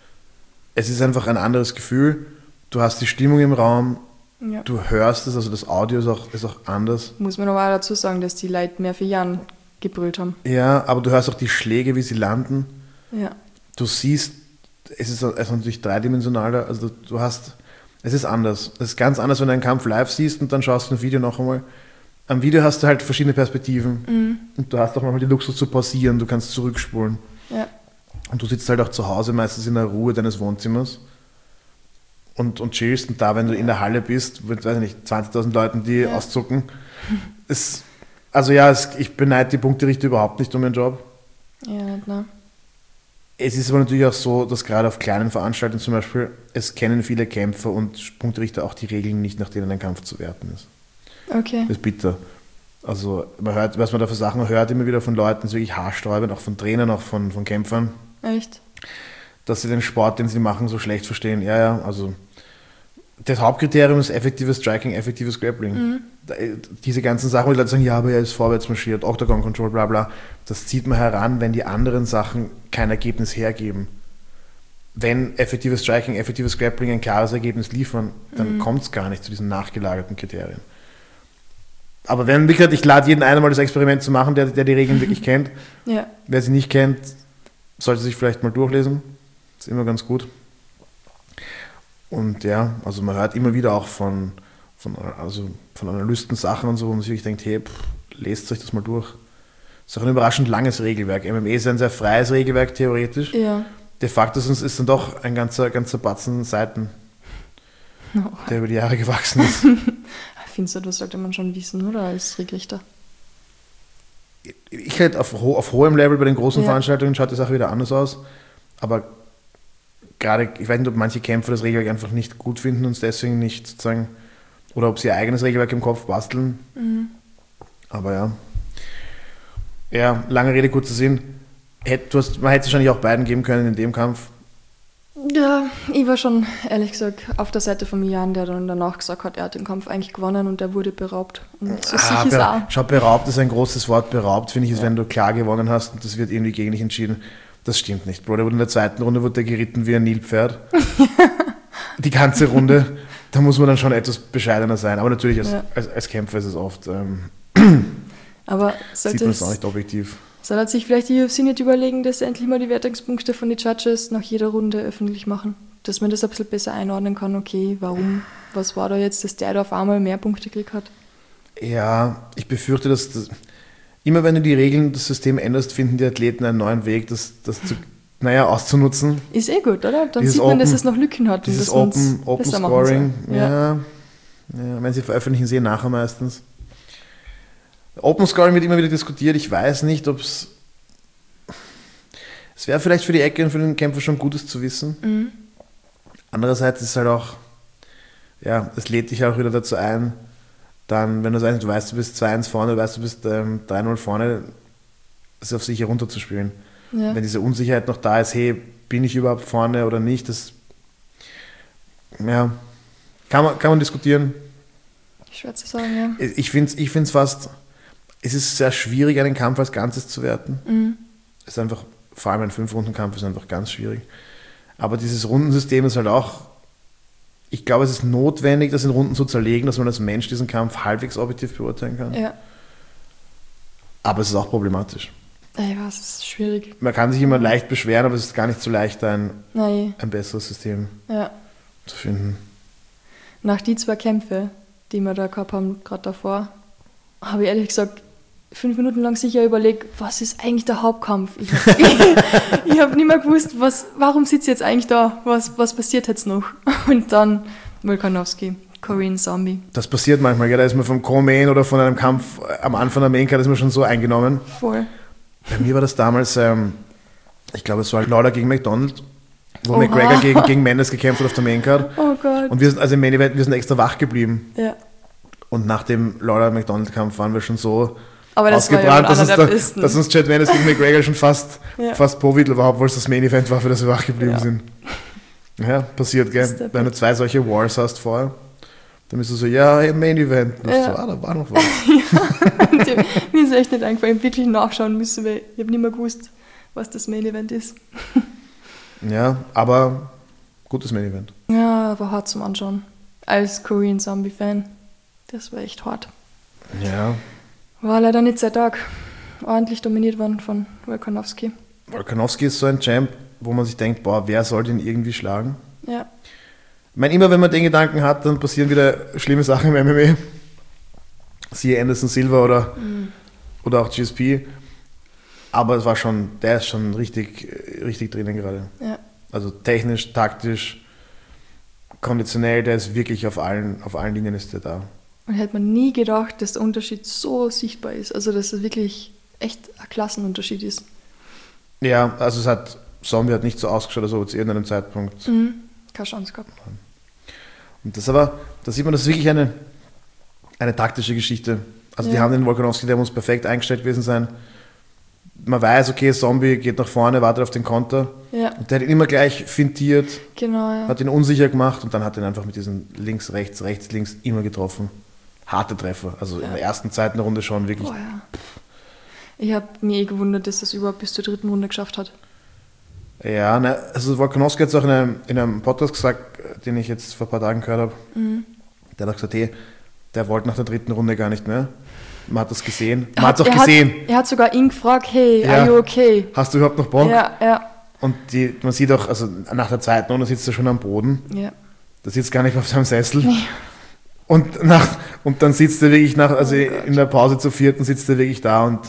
S2: Es ist einfach ein anderes Gefühl. Du hast die Stimmung im Raum, ja. Du hörst es, also das Audio ist auch, ist auch anders.
S1: Muss man aber auch dazu sagen, dass die Leute mehr für Jan gebrüllt haben.
S2: Ja, aber du hörst auch die Schläge, wie sie landen.
S1: Ja.
S2: Du siehst, es ist, es ist natürlich dreidimensionaler, also du, du hast, es ist anders. Es ist ganz anders, wenn du einen Kampf live siehst und dann schaust du ein Video noch einmal. Am Video hast du halt verschiedene Perspektiven mhm. und du hast auch manchmal die Luxus zu pausieren, du kannst zurückspulen.
S1: Ja.
S2: Und du sitzt halt auch zu Hause meistens in der Ruhe deines Wohnzimmers und, und chillst, und da, wenn du in der Halle bist, mit, weiß ich nicht, zwanzigtausend Leuten, die ja. auszucken, es, also ja, es, ich beneide die Punkterichter überhaupt nicht um ihren Job.
S1: Ja, nicht, ne?
S2: Es ist aber natürlich auch so, dass gerade auf kleinen Veranstaltungen zum Beispiel, es kennen viele Kämpfer und Punkterichter auch die Regeln nicht, nach denen ein Kampf zu werten ist.
S1: Okay.
S2: Das ist bitter. Also man hört, was man da für Sachen hört, immer wieder von Leuten, ist wirklich haarsträubend, auch von Trainern, auch von, von Kämpfern.
S1: Echt?
S2: Dass sie den Sport, den sie machen, so schlecht verstehen. Ja, ja, also das Hauptkriterium ist effektives Striking, effektives Grappling. Mhm. Diese ganzen Sachen, wo die Leute sagen, ja, aber er ist vorwärts marschiert, Octagon Control, bla bla, das zieht man heran, wenn die anderen Sachen kein Ergebnis hergeben. Wenn effektives Striking, effektives Grappling ein klares Ergebnis liefern, dann mhm. kommt es gar nicht zu diesen nachgelagerten Kriterien. Aber wenn, wie gesagt, ich lade jeden ein, mal das Experiment zu machen, der, der die Regeln wirklich kennt.
S1: Ja.
S2: Wer sie nicht kennt, sollte sich vielleicht mal durchlesen. Ist immer ganz gut. Und ja, also man hört immer wieder auch von, von, also von Analysten Sachen und so, wo man sich wirklich denkt, hey, pff, lest euch das mal durch. Das ist auch ein überraschend langes Regelwerk. M M A ist ein sehr freies Regelwerk, theoretisch.
S1: Ja.
S2: De facto ist es dann doch ein ganzer, ganzer Batzen Seiten, oh. der über die Jahre gewachsen ist.
S1: Findest du, das sollte man schon wissen, oder, als Regelrichter?
S2: Ich halt auf, ho- auf hohem Level bei den großen ja. Veranstaltungen schaut die Sache wieder anders aus. Aber gerade, ich weiß nicht, ob manche Kämpfer das Regelwerk einfach nicht gut finden und es deswegen nicht sozusagen, oder ob sie ihr eigenes Regelwerk im Kopf basteln. Mhm. Aber ja. Ja, lange Rede, kurzer Sinn. Hätt, du hast, man hätte es wahrscheinlich auch beiden geben können in dem Kampf.
S1: Ja, ich war schon, ehrlich gesagt, auf der Seite von Jan, der dann danach gesagt hat, er hat den Kampf eigentlich gewonnen und er wurde beraubt. Und so
S2: ah,
S1: sich ist
S2: ber-
S1: auch.
S2: Schau, beraubt ist ein großes Wort. Beraubt, finde ich, ist, ja. wenn du klar gewonnen hast und das wird irgendwie gegen dich entschieden. Das stimmt nicht, Bro. Der wurde in der zweiten Runde wurde der geritten wie ein Nilpferd. Die ganze Runde. Da muss man dann schon etwas bescheidener sein. Aber natürlich, als, ja. als, als Kämpfer ist es oft, ähm,
S1: aber
S2: sieht man es auch nicht objektiv.
S1: Soll sich vielleicht die U F C nicht überlegen, dass sie endlich mal die Wertungspunkte von den Judges nach jeder Runde öffentlich machen? Dass man das ein bisschen besser einordnen kann, okay, warum, was war da jetzt, dass der da auf einmal mehr Punkte gekriegt hat?
S2: Ja, ich befürchte, dass das, immer wenn du die Regeln, das System änderst, finden die Athleten einen neuen Weg, das, das zu, naja, auszunutzen.
S1: Ist eh gut, oder? Dann
S2: dieses
S1: sieht man,
S2: Open,
S1: dass es noch Lücken hat.
S2: Dieses
S1: und
S2: Open, Open Scoring, ja. Ja, ja, wenn sie veröffentlichen, sehen nachher meistens. Open Scoring wird immer wieder diskutiert. Ich weiß nicht, ob es... Es wäre vielleicht für die Ecke und für den Kämpfer schon Gutes zu wissen. Mhm. Andererseits ist es halt auch... Ja, es lädt dich auch wieder dazu ein, dann, wenn du sagst, du weißt, du bist zwei eins vorne, du weißt, du bist ähm, drei null vorne, es auf sicher runterzuspielen.
S1: Ja.
S2: Wenn diese Unsicherheit noch da ist, hey, bin ich überhaupt vorne oder nicht, das ja, kann man, kann man diskutieren.
S1: Schwer zu sagen, ja.
S2: Ich finde es ich find's fast, es ist sehr schwierig, einen Kampf als Ganzes zu werten.
S1: Mhm.
S2: Es ist einfach, vor allem ein Fünf-Runden-Kampf ist einfach ganz schwierig. Aber dieses Rundensystem ist halt auch, ich glaube, es ist notwendig, das in Runden zu zerlegen, dass man als Mensch diesen Kampf halbwegs objektiv beurteilen kann.
S1: Ja.
S2: Aber es ist auch problematisch.
S1: Ich weiß, es ist schwierig.
S2: Man kann sich immer leicht beschweren, aber es ist gar nicht so leicht, ein,
S1: Nein.
S2: ein besseres System
S1: Ja.
S2: zu finden.
S1: Nach die zwei Kämpfe, die wir da gehabt haben, gerade davor, habe ich ehrlich gesagt fünf Minuten lang sicher überlegt, was ist eigentlich der Hauptkampf? Ich habe ich, ich hab nicht mehr gewusst, was, warum sitze ich jetzt eigentlich da? Was, was passiert jetzt noch? Und dann Volkanovski, Korean Zombie.
S2: Das passiert manchmal, gell? Da ist man vom Co-Main oder von einem Kampf am Anfang der Main-Card ist man schon so eingenommen.
S1: Voll.
S2: Bei mir war das damals, ähm, ich glaube, es war halt Lawler gegen McDonald, wo
S1: Oha.
S2: McGregor gegen, gegen Mendes gekämpft hat auf der Main-Card.
S1: Oh Gott.
S2: Und wir sind, also im Main-Event, wir sind extra wach geblieben.
S1: Ja.
S2: Und nach dem Lawler-McDonald-Kampf waren wir schon so
S1: Aber das war ja
S2: ausgebrannt, dass,
S1: einer
S2: uns
S1: der
S2: da,
S1: besten.
S2: dass uns Chad Mendes gegen McGregor schon fast,
S1: Ja.
S2: fast Povitl war, obwohl es das Main-Event war, für das wir wach geblieben
S1: Ja.
S2: sind. Ja, passiert,
S1: Das ist
S2: gell?
S1: der
S2: Wenn du zwei solche Wars hast vorher, dann bist du so, ja, hey, Main-Event. Und
S1: Ja.
S2: so, ah, da war noch was.
S1: Und die- Mir ist echt nicht eingefallen, ich hab wirklich nachschauen müssen, weil ich habe nicht mehr gewusst, was das Main Event ist.
S2: Ja, aber gutes Main-Event.
S1: Ja, war hart zum Anschauen. Als Korean Zombie-Fan. Das war echt hart.
S2: Ja,
S1: War leider nicht sehr Tag. Ordentlich dominiert worden von Volkanovski.
S2: Volkanovski ist so ein Champ, wo man sich denkt, boah, wer soll den irgendwie schlagen?
S1: Ja.
S2: Ich meine, immer wenn man den Gedanken hat, dann passieren wieder schlimme Sachen im M M A. Siehe Anderson Silva oder,
S1: Mhm.
S2: oder auch G S P. Aber es war schon, der ist schon richtig, richtig drinnen gerade.
S1: Ja.
S2: Also technisch, taktisch, konditionell, der ist wirklich auf allen, auf allen Linien ist der da.
S1: Und hätte man nie gedacht, dass der Unterschied so sichtbar ist. Also, dass es wirklich echt ein Klassenunterschied ist.
S2: Ja, also es hat, Zombie hat nicht so ausgeschaut, als ob zu irgendeinem Zeitpunkt.
S1: Mhm. Keine Chance gehabt.
S2: Und das aber, da sieht man, das ist wirklich eine, eine taktische Geschichte. Also die
S1: Ja.
S2: haben den Volkanovski, der muss perfekt eingestellt gewesen sein. Man weiß, okay, Zombie geht nach vorne, wartet auf den Konter.
S1: Ja,
S2: Und der hat ihn immer gleich fintiert,
S1: genau. Ja.
S2: hat ihn unsicher gemacht und dann hat ihn einfach mit diesen links, rechts, rechts, links immer getroffen. Harte Treffer. Also
S1: Ja.
S2: in der ersten, zweiten Runde schon wirklich.
S1: Boah, ja. Ich habe mir eh gewundert, dass das überhaupt bis zur dritten Runde geschafft hat.
S2: Ja, ne, also Volkanovski hat es auch in einem, in einem Podcast gesagt, den ich jetzt vor ein paar Tagen gehört habe.
S1: Mhm.
S2: Der hat auch gesagt, hey, der wollte nach der dritten Runde gar nicht mehr. Man hat das gesehen. Man
S1: Er
S2: hat es auch
S1: er
S2: gesehen.
S1: Hat, er hat sogar ihn gefragt, hey,
S2: Ja.
S1: are you okay?
S2: Hast du überhaupt noch Bock?
S1: Ja, ja,
S2: Und die, man sieht auch, also nach der zweiten Runde sitzt er schon am Boden.
S1: ja.
S2: Der sitzt gar nicht auf seinem Sessel. Und, nach, und dann sitzt er wirklich nach, also
S1: Oh Gott.
S2: in der Pause zur vierten sitzt er wirklich da und,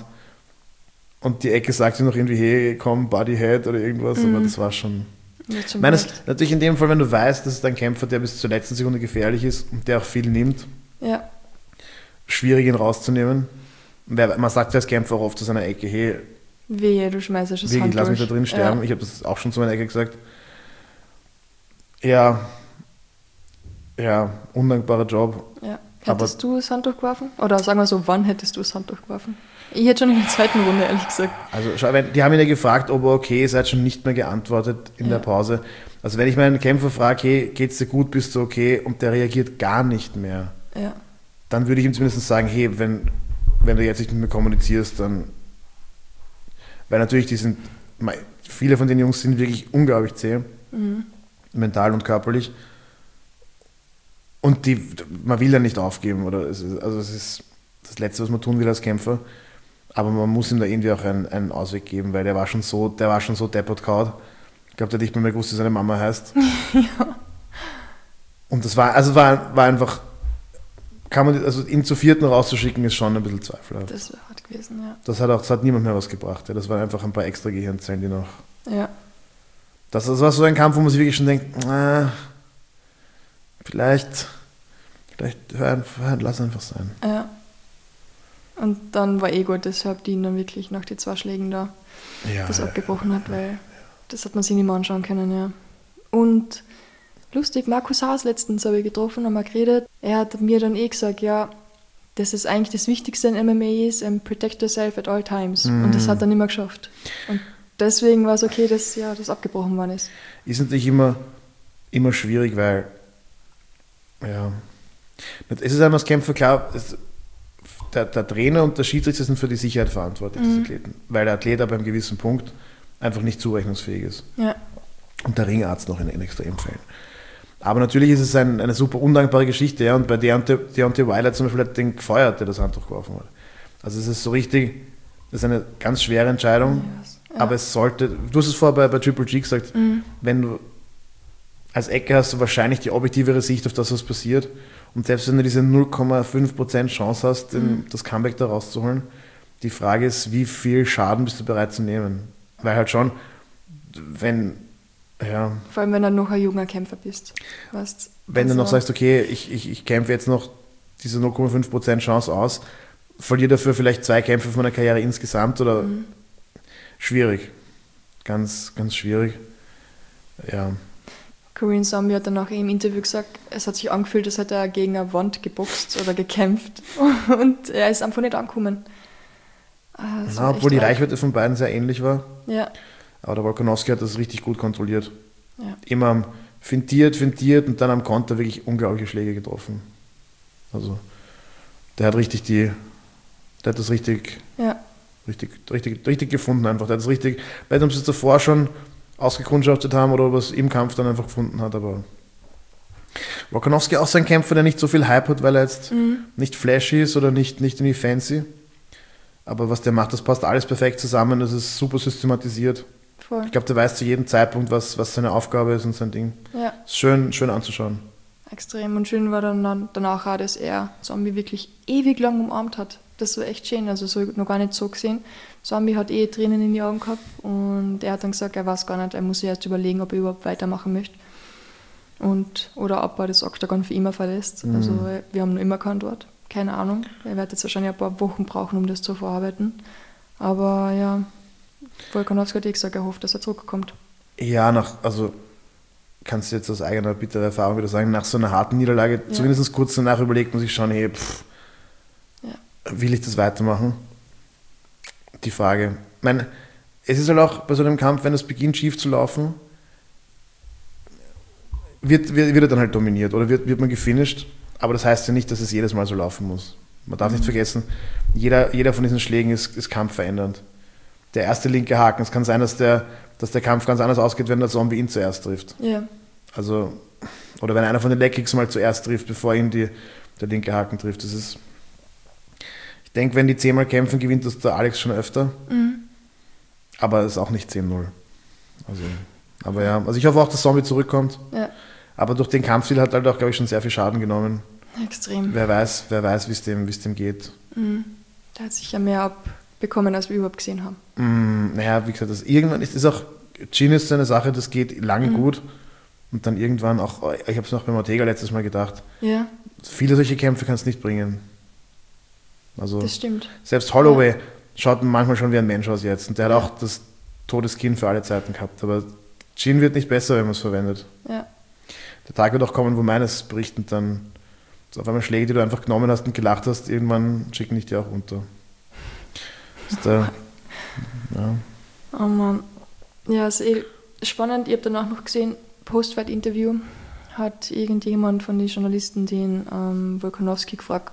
S2: und die Ecke sagt ihm noch irgendwie, hey, komm, Bodyhead oder irgendwas,
S1: Mhm.
S2: aber das war schon.
S1: Wird
S2: Ich
S1: schon
S2: meine, es,
S1: gemerkt.
S2: natürlich in dem Fall, wenn du weißt, das ist ein Kämpfer, der bis zur letzten Sekunde gefährlich ist und der auch viel nimmt,
S1: Ja,
S2: schwierig ihn rauszunehmen. Wer- Man sagt ja als Kämpfer auch oft zu seiner Ecke, hey,
S1: wehe, du schmeißt das
S2: wirklich,
S1: Hand
S2: lass mich
S1: durch.
S2: da drin sterben.
S1: Ja.
S2: Ich habe das auch schon zu meiner Ecke gesagt. Ja, ja, undankbarer Job.
S1: Ja.
S2: Aber-
S1: Hättest du das Handtuch geworfen? Oder sagen wir so, wann hättest du das Handtuch geworfen? Ich hätte schon in der zweiten Runde, ehrlich gesagt.
S2: Also schau, wenn- die haben ihn ja gefragt, ob er okay ist, er hat schon nicht mehr geantwortet in
S1: Ja.
S2: der Pause. Also wenn ich meinen Kämpfer frage, hey, geht's dir gut, bist du okay, und der reagiert gar nicht mehr,
S1: Ja,
S2: dann würde ich ihm zumindest sagen, hey, wenn, wenn du jetzt nicht mit mir kommunizierst, dann, weil natürlich die sind, mei- viele von den Jungs sind wirklich unglaublich zäh,
S1: mhm.
S2: mental und körperlich, und die, man will ja nicht aufgeben, oder es ist, also es ist das Letzte, was man tun will als Kämpfer, aber man muss ihm da irgendwie auch einen, einen Ausweg geben, weil der war schon so, der war schon so deppert kaut. Ich glaube, der hat nicht mehr, mehr gewusst, wie seine Mama heißt.
S1: ja.
S2: Und das war, also war, war einfach, kann man, also ihn zu vierten rauszuschicken, ist schon ein bisschen zweifelhaft.
S1: Das wäre hart gewesen, ja.
S2: Das hat auch, das hat niemand mehr was gebracht. Ja. Das waren einfach ein paar extra Gehirnzellen, die noch.
S1: Ja,
S2: Das, das war so ein Kampf, wo man sich wirklich schon denkt, ah, vielleicht, vielleicht hör, hör, lass einfach sein.
S1: ja. Und dann war eh gut, deshalb die ihn dann wirklich nach den zwei Schlägen da
S2: Ja,
S1: das
S2: ja.
S1: abgebrochen hat, weil das hat man sich nicht mehr anschauen können, ja. Und lustig, Markus Haas letztens habe ich getroffen, haben wir geredet. Er hat mir dann eh gesagt, ja, dass es eigentlich das Wichtigste in M M A ist, um, protect yourself at all times.
S2: Mhm.
S1: Und das hat er nicht mehr geschafft. Und deswegen war es okay, dass ja das abgebrochen worden ist.
S2: Ist natürlich immer, immer schwierig, weil ja, es ist einmal als Kämpfer klar, es, der, der Trainer und der Schiedsrichter sind für die Sicherheit verantwortlich mhm. des Athleten, weil der Athlet ab einem gewissen Punkt einfach nicht zurechnungsfähig ist.
S1: Ja.
S2: Und der Ringarzt noch in, in Extremfällen. Aber natürlich ist es ein, eine super undankbare Geschichte, ja, und bei Deontay, Deontay Wilder zum Beispiel hat den gefeuert, der das Handtuch geworfen hat. Also es ist so richtig, das ist eine ganz schwere Entscheidung, ja. aber es sollte, du hast es vorher bei, bei Triple G gesagt, mhm. wenn du als Ecke hast du wahrscheinlich die objektivere Sicht auf das, was passiert. Und selbst wenn du diese null Komma fünf Prozent Chance hast, den, mhm. das Comeback da rauszuholen, die Frage ist, wie viel Schaden bist du bereit zu nehmen? Weil halt schon, wenn, ja...
S1: Vor allem, wenn du noch ein junger Kämpfer bist. Weißt,
S2: wenn also du noch sagst, okay, ich, ich, ich kämpfe jetzt noch diese null Komma fünf Prozent Chance aus, verliere dafür vielleicht zwei Kämpfe von meiner Karriere insgesamt oder... Mhm. Schwierig. Ganz, ganz schwierig. Ja.
S1: Korean Zombie hat dann auch im Interview gesagt, es hat sich angefühlt, als hätte er gegen eine Wand geboxt oder gekämpft und er ist einfach nicht angekommen.
S2: Na, obwohl die Reichweite von beiden sehr ähnlich war.
S1: Ja.
S2: Aber der Volkanovski hat das richtig gut kontrolliert.
S1: Ja.
S2: Immer fintiert, fintiert und dann am Konter wirklich unglaubliche Schläge getroffen. Also der hat richtig die, der hat das richtig,
S1: ja.
S2: richtig, richtig, richtig gefunden einfach. Der hat das richtig, weil sie es davor schon ausgekundschaftet haben oder was im Kampf dann einfach gefunden hat, aber Volkanovski auch so ein Kämpfer, der nicht so viel Hype hat, weil er jetzt mhm. nicht flashy ist oder nicht, nicht irgendwie fancy, aber was der macht, das passt alles perfekt zusammen, das ist super systematisiert.
S1: Voll.
S2: Ich glaube, der weiß zu jedem Zeitpunkt, was, was seine Aufgabe ist und sein Ding.
S1: Ja.
S2: Ist schön, schön anzuschauen.
S1: Extrem und schön war dann danach auch, dass er Zombie wirklich ewig lang umarmt hat. Das war echt schön, also so noch gar nicht so gesehen. Zombie hat eh Tränen in die Augen gehabt und er hat dann gesagt, er weiß gar nicht, er muss sich erst überlegen, ob er überhaupt weitermachen möchte. Und, oder ob er das Oktagon für immer verlässt. Mhm. Also wir haben noch immer kein Wort, keine Ahnung. Er wird jetzt wahrscheinlich ein paar Wochen brauchen, um das zu verarbeiten. Aber ja, Volkanovski hat eh gesagt, er hofft, dass er zurückkommt.
S2: Ja, nach, also kannst du jetzt aus eigener bitterer Erfahrung wieder sagen, nach so einer harten Niederlage, ja. zumindest kurz danach überlegt man sich schon, hey, pff, ja. will ich das weitermachen? Die Frage. Ich meine, es ist halt auch bei so einem Kampf, wenn es beginnt schief zu laufen, wird, wird, wird er dann halt dominiert oder wird, wird man gefinisht, aber das heißt ja nicht, dass es jedes Mal so laufen muss. Man darf mhm. nicht vergessen, jeder, jeder von diesen Schlägen ist, ist kampfverändernd. Der erste linke Haken, es kann sein, dass der, dass der Kampf ganz anders ausgeht, wenn der Zombie ihn zuerst trifft.
S1: Ja.
S2: Also, oder wenn einer von den Leg-Kicks mal zuerst trifft, bevor ihn die, der linke Haken trifft. Das ist, ich denke, wenn die zehnmal kämpfen, gewinnt das der Alex schon öfter. Mhm. Aber es ist auch nicht zehn null. Also, aber ja, also ich hoffe auch, dass Zombie zurückkommt.
S1: Ja.
S2: Aber durch den Kampfstil hat er halt auch, glaube ich, schon sehr viel Schaden genommen.
S1: Extrem.
S2: Wer weiß, wer weiß, wie es dem, wie es dem geht.
S1: Mhm. Der hat sicher mehr abbekommen, als wir überhaupt gesehen haben.
S2: Mhm, naja, wie gesagt, das irgendwann ist es auch, Gin ist so eine Sache, das geht lange mhm. gut. Und dann irgendwann auch, ich habe es noch beim Ortega letztes Mal gedacht,
S1: ja.
S2: viele solche Kämpfe kannst du nicht bringen. Also
S1: das stimmt.
S2: Selbst Holloway ja. schaut manchmal schon wie ein Mensch aus jetzt. Und der hat ja. auch das Todeskinn für alle Zeiten gehabt. Aber Gin wird nicht besser, wenn man es verwendet.
S1: Ja.
S2: Der Tag wird auch kommen, wo meines bricht und dann so auf einmal Schläge, die du einfach genommen hast und gelacht hast, irgendwann schicken dich die auch runter. Das ist der, ja.
S1: Oh Mann. Ja, ist eh spannend. Ich habe dann auch noch gesehen, Post-Fight-Interview hat irgendjemand von den Journalisten den ähm, Volkanovski gefragt,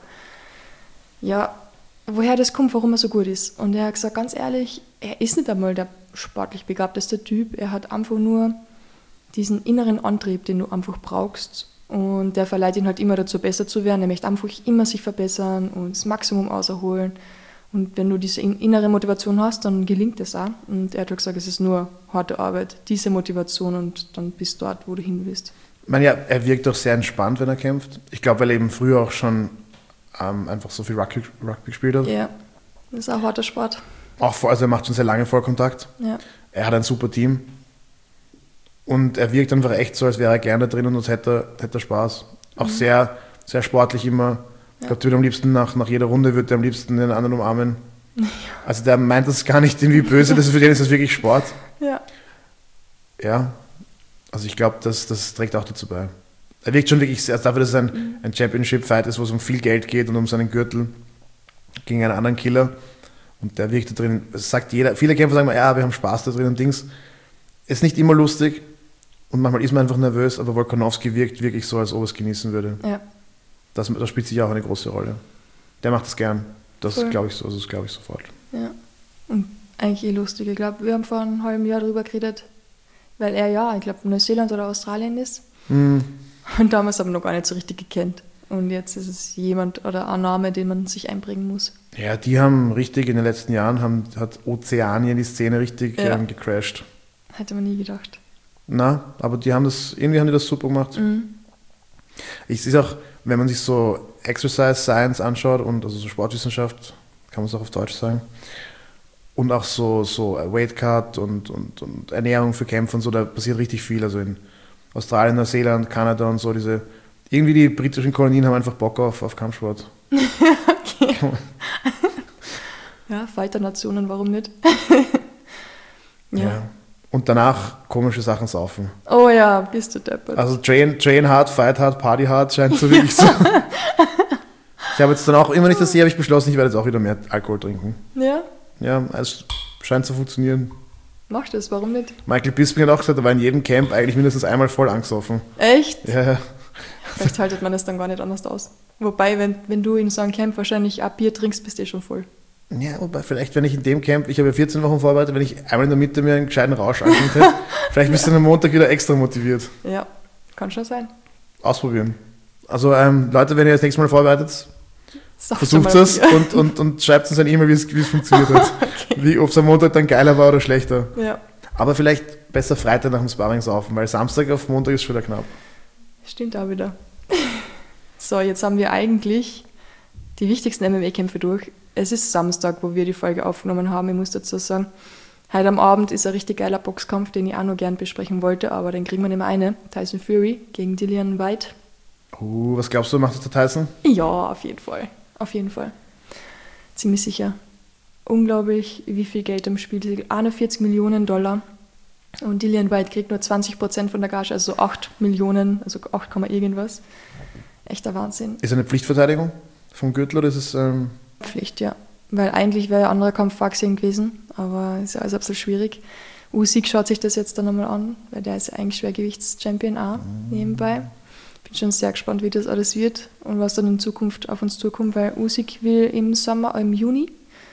S1: ja, woher das kommt, warum er so gut ist. Und er hat gesagt, ganz ehrlich, er ist nicht einmal der sportlich begabteste Typ, er hat einfach nur diesen inneren Antrieb, den du einfach brauchst und der verleiht ihn halt immer dazu, besser zu werden. Er möchte einfach immer sich verbessern und das Maximum auserholen. Und wenn du diese innere Motivation hast, dann gelingt es auch. Und er hat gesagt, es ist nur harte Arbeit, diese Motivation und dann bist du dort, wo du hin willst.
S2: Ich meine, ja, er wirkt auch sehr entspannt, wenn er kämpft. Ich glaube, weil er eben früher auch schon ähm, einfach so viel Rugby, Rugby gespielt hat.
S1: Ja, das ist auch harter Sport.
S2: Auch vor, also er macht schon sehr lange Vollkontakt.
S1: Ja.
S2: Er hat ein super Team. Und er wirkt einfach echt so, als wäre er gerne drin und als hätte er, hätte er Spaß. Auch mhm. sehr, sehr sportlich immer. Ich glaube, der wird am liebsten nach, nach jeder Runde wird er am liebsten den anderen umarmen. Ja. Also der meint das gar nicht irgendwie böse, das ist, für den ist das wirklich Sport.
S1: Ja.
S2: Ja, also ich glaube, das, das trägt auch dazu bei. Er wirkt schon wirklich sehr, also dafür, dass es ein, mhm. ein Championship-Fight ist, wo es um viel Geld geht und um seinen Gürtel gegen einen anderen Killer Und der wirkt da drin, es sagt jeder, viele Kämpfer sagen mal, ja, wir haben Spaß da drin und Dings. Ist nicht immer lustig und manchmal ist man einfach nervös, aber Volkanovski wirkt wirklich so, als ob er es genießen würde.
S1: Ja.
S2: Das, das spielt sich auch eine große Rolle. Der macht das gern. Das
S1: Cool.
S2: glaube ich so, also das glaube ich sofort.
S1: Ja. Und eigentlich eh lustig. Ich glaube, wir haben vor einem halben Jahr drüber geredet, weil er ja, ich glaube, Neuseeland oder Australien ist.
S2: Mm.
S1: Und damals haben wir noch gar nicht so richtig gekannt. Und jetzt ist es jemand oder ein Name, den man sich einbringen muss.
S2: Ja, die haben richtig in den letzten Jahren, haben, hat Ozeanien die Szene richtig
S1: Ja.
S2: ähm, gecrashed.
S1: Hätte man nie gedacht.
S2: Na, aber die haben das, irgendwie haben die das super gemacht.
S1: Mhm.
S2: Ich sehe auch, wenn man sich so Exercise Science anschaut und also so Sportwissenschaft, kann man es auch auf Deutsch sagen, und auch so, so Weight Cut und, und, und Ernährung für Kämpfer und so, da passiert richtig viel. Also in Australien, Neuseeland, Kanada und so, diese, irgendwie die britischen Kolonien haben einfach Bock auf, auf Kampfsport.
S1: Okay. Ja, Fighter-Nationen, warum nicht?
S2: Ja.
S1: Ja.
S2: Und danach komische Sachen saufen.
S1: Oh ja, bist du deppert.
S2: Also train, train hard, fight hard, party hard scheint so wirklich so. Ich habe jetzt dann auch immer nicht das Sehen, habe ich beschlossen, ich werde jetzt auch wieder mehr Alkohol trinken.
S1: Ja,
S2: Ja, es scheint zu funktionieren.
S1: mach das, warum nicht?
S2: Michael Bisping hat auch gesagt, er war in jedem Camp eigentlich mindestens einmal voll angesoffen.
S1: Echt?
S2: Ja, ja.
S1: Vielleicht haltet man das dann gar nicht anders aus. Wobei, wenn, wenn du in so einem Camp wahrscheinlich ein Bier trinkst, bist du eh schon voll.
S2: Ja, wobei vielleicht, wenn ich in dem Camp, ich habe ja vierzehn Wochen vorbereitet, wenn ich einmal in der Mitte mir einen gescheiten Rausch angehört hätte, vielleicht bist du dann am Montag wieder extra motiviert.
S1: Ja, kann schon sein.
S2: Ausprobieren. Also ähm, Leute, wenn ihr das nächste Mal vorbereitet,
S1: Sag's
S2: versucht
S1: mal
S2: es
S1: Bier.
S2: und, und, und schreibt uns eine E-Mail, wie es, wie es funktioniert hat.
S1: Okay.
S2: Wie, ob es am Montag dann geiler war oder schlechter.
S1: Ja,
S2: Aber vielleicht besser Freitag nach dem Sparring saufen, weil Samstag auf Montag ist schon wieder knapp.
S1: stimmt auch wieder. So, jetzt haben wir eigentlich die wichtigsten M M A-Kämpfe durch. Es ist Samstag, wo wir die Folge aufgenommen haben. Ich muss dazu sagen, heute am Abend ist ein richtig geiler Boxkampf, den ich auch noch gern besprechen wollte, aber den kriegen wir nicht mehr eine. Tyson Fury gegen Dillian White.
S2: Uh, was glaubst du, macht das der Tyson?
S1: Ja, auf jeden Fall. Auf jeden Fall. Ziemlich sicher. Unglaublich, wie viel Geld im Spiel ist. einundvierzig Millionen Dollar. Und Dillian White kriegt nur zwanzig Prozent von der Gage, also acht Millionen, also acht, irgendwas. Echter Wahnsinn.
S2: Ist eine Pflichtverteidigung vom Gürtel oder ist es... Ähm
S1: Pflicht, ja. Weil eigentlich wäre ein anderer Kampf vorgesehen gewesen, aber ist ja alles ein bisschen schwierig. Usyk schaut sich das jetzt dann einmal an, weil der ist ja eigentlich Schwergewichts-Champion auch nebenbei. Bin schon sehr gespannt, wie das alles wird und was dann in Zukunft auf uns zukommt, weil Usyk will im Sommer, im Juni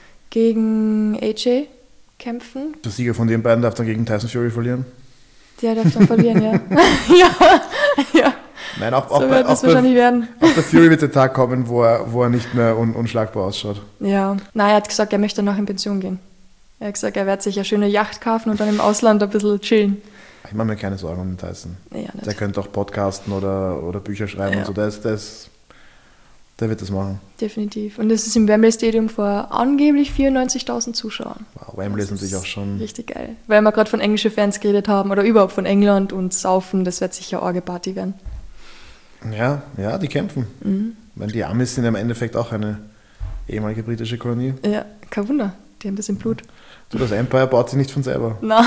S1: gegen A J kämpfen.
S2: der Sieger von den beiden darf dann gegen Tyson Fury verlieren.
S1: Der darf dann verlieren, ja. ja, ja.
S2: Nein, auch, auch,
S1: So
S2: bei,
S1: wird
S2: auch,
S1: es wahrscheinlich
S2: bei,
S1: werden.
S2: auch bei Fury wird der Tag kommen, wo er, wo er nicht mehr un, unschlagbar ausschaut.
S1: Ja. Nein, er hat gesagt, er möchte danach in Pension gehen. Er hat gesagt, er wird sich eine schöne Yacht kaufen und dann im Ausland ein bisschen chillen.
S2: Ich mache mir keine Sorgen um den Tyson.
S1: Nee, ja, nicht.
S2: Der könnte auch podcasten oder, oder Bücher schreiben
S1: Ja.
S2: und so. Der, ist, der, ist, der wird das machen.
S1: Definitiv. Und das ist im Wembley Stadium vor angeblich vierundneunzigtausend Zuschauern.
S2: Wow, Wembley ist
S1: Das
S2: natürlich auch schon...
S1: Richtig geil. Weil wir gerade von englischen Fans geredet haben oder überhaupt von England und Saufen, das wird sicher eine arge Party werden.
S2: Ja, ja, die kämpfen.
S1: Mhm.
S2: Weil die Amis sind im Endeffekt auch eine ehemalige britische Kolonie.
S1: Ja, kein Wunder. Die haben das im Blut.
S2: Du, das Empire baut sich nicht von selber.
S1: Nein.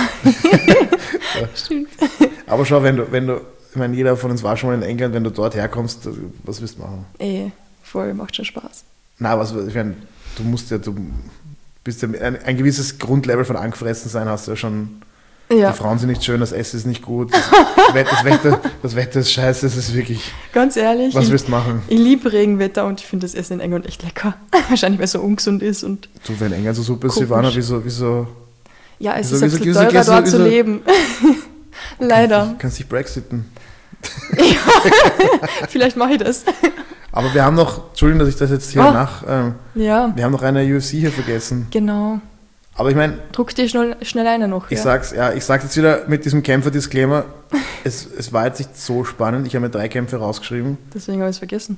S1: Stimmt.
S2: Aber schau, wenn du, wenn du, ich meine, jeder von uns war schon mal in England, wenn du dort herkommst, was willst du machen?
S1: Eh, voll, macht schon Spaß.
S2: Na, was, ich meine, du musst ja, du bist ja, ein, ein gewisses Grundlevel von angefressen sein, hast du ja schon.
S1: Ja,
S2: Die Frauen sind nicht schön, das Essen ist nicht gut, das, Wetter, das, Wetter, das Wetter ist scheiße, es ist wirklich,
S1: ganz ehrlich.
S2: was
S1: ich,
S2: willst du machen?
S1: ich liebe Regenwetter und ich finde das Essen in England echt lecker. Wahrscheinlich, weil es so ungesund ist. Und
S2: Du, wenn England so super ist,
S1: Komisch.
S2: Silvana, wieso, wieso,
S1: ja, es
S2: Wieso-
S1: ist ein
S2: wieso-
S1: bisschen
S2: wieso-
S1: teurer,
S2: wieso-
S1: dort zu
S2: wieso-
S1: leben. Leider.
S2: kannst dich brexiten?
S1: Vielleicht mache ich das.
S2: Aber wir haben noch, Entschuldigung, dass ich das jetzt hier
S1: Ah.
S2: nach, ähm,
S1: Ja,
S2: wir haben noch eine U F C hier vergessen.
S1: genau.
S2: Aber ich meine,
S1: Druck dir schnell, schnell eine noch.
S2: ich
S1: ja.
S2: sag's, ja, ich sag's jetzt wieder mit diesem Kämpfer-Disclaimer, es, es war jetzt nicht so spannend, ich habe mir drei Kämpfe rausgeschrieben.
S1: Deswegen habe ich es vergessen.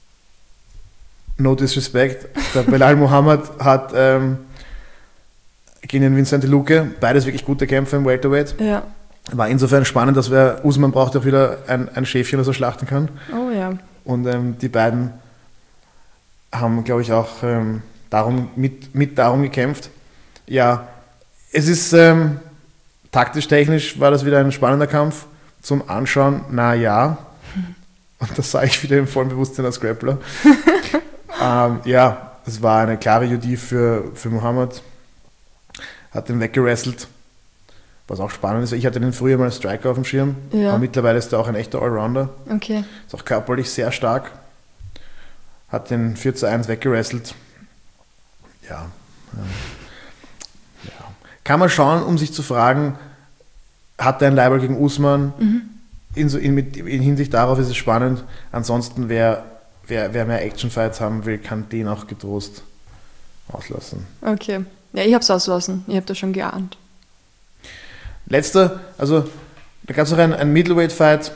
S2: No disrespect, der Belal Muhammad hat ähm, gegen den Vincent Luque, beides wirklich gute Kämpfe im Welterweight.
S1: Ja.
S2: War insofern spannend, dass wir, Usman braucht auch wieder ein, ein Schäfchen, das er schlachten kann.
S1: Oh ja.
S2: Und ähm, die beiden haben, glaube ich, auch ähm, darum, mit, mit darum gekämpft. Ja, es ist ähm, taktisch, technisch war das wieder ein spannender Kampf. Zum Anschauen, na ja. Und das sage ich wieder im vollen Bewusstsein als Grappler. ähm, ja, es war eine klare U D für, für Muhammad. Hat den weggerasselt, was auch spannend ist. Ich hatte den früher mal als Striker auf dem Schirm,
S1: Ja.
S2: aber mittlerweile ist er auch ein echter Allrounder.
S1: Okay.
S2: Ist auch körperlich sehr stark. Hat den vier zu eins weggerasselt. Ja. ja. ja. Kann man schauen, um sich zu fragen, hat er ein Leiberl gegen Usman?
S1: Mhm.
S2: In, so, in, mit, in Hinsicht darauf ist es spannend. Ansonsten, wer, wer, wer mehr Action-Fights haben will, kann den auch getrost auslassen.
S1: Okay. Ja, ich hab's auslassen. Ich hab das schon geahnt.
S2: Letzter, also da gab es noch einen, einen Middleweight-Fight,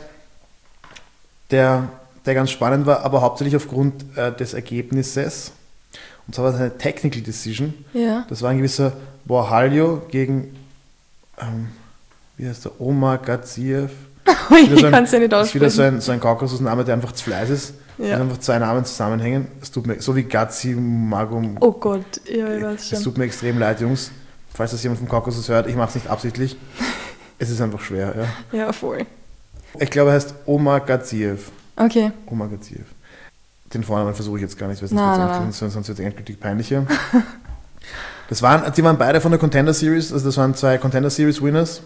S2: der, der ganz spannend war, aber hauptsächlich aufgrund äh, des Ergebnisses. Und zwar war es eine Technical Decision.
S1: Ja.
S2: Das war ein gewisser Borralho gegen, ähm, wie heißt der, Omar Gadziev.
S1: Ich kann es ja nicht
S2: Das ist wieder so
S1: aussprechen.
S2: ein, so ein Kaukasus-Name, der einfach zu fleiß ist.
S1: Ja.
S2: Also einfach zwei Namen zusammenhängen. Es tut mir, so wie Gazi Magum.
S1: Oh Gott, ja, ich weiß
S2: Es
S1: schon.
S2: tut mir extrem leid, Jungs. Falls das jemand vom Kaukasus hört, ich mache es nicht absichtlich. Es ist einfach schwer, ja.
S1: Ja, voll.
S2: Ich glaube, er heißt Omar Gadziev.
S1: Okay.
S2: Omar Gadziev. Den Vornamen versuche ich jetzt gar nicht, weil
S1: Nein, nein,
S2: sonst, sonst, sonst wird es endgültig peinlicher. Das waren, die waren beide von der Contender Series, also das waren zwei Contender Series Winners.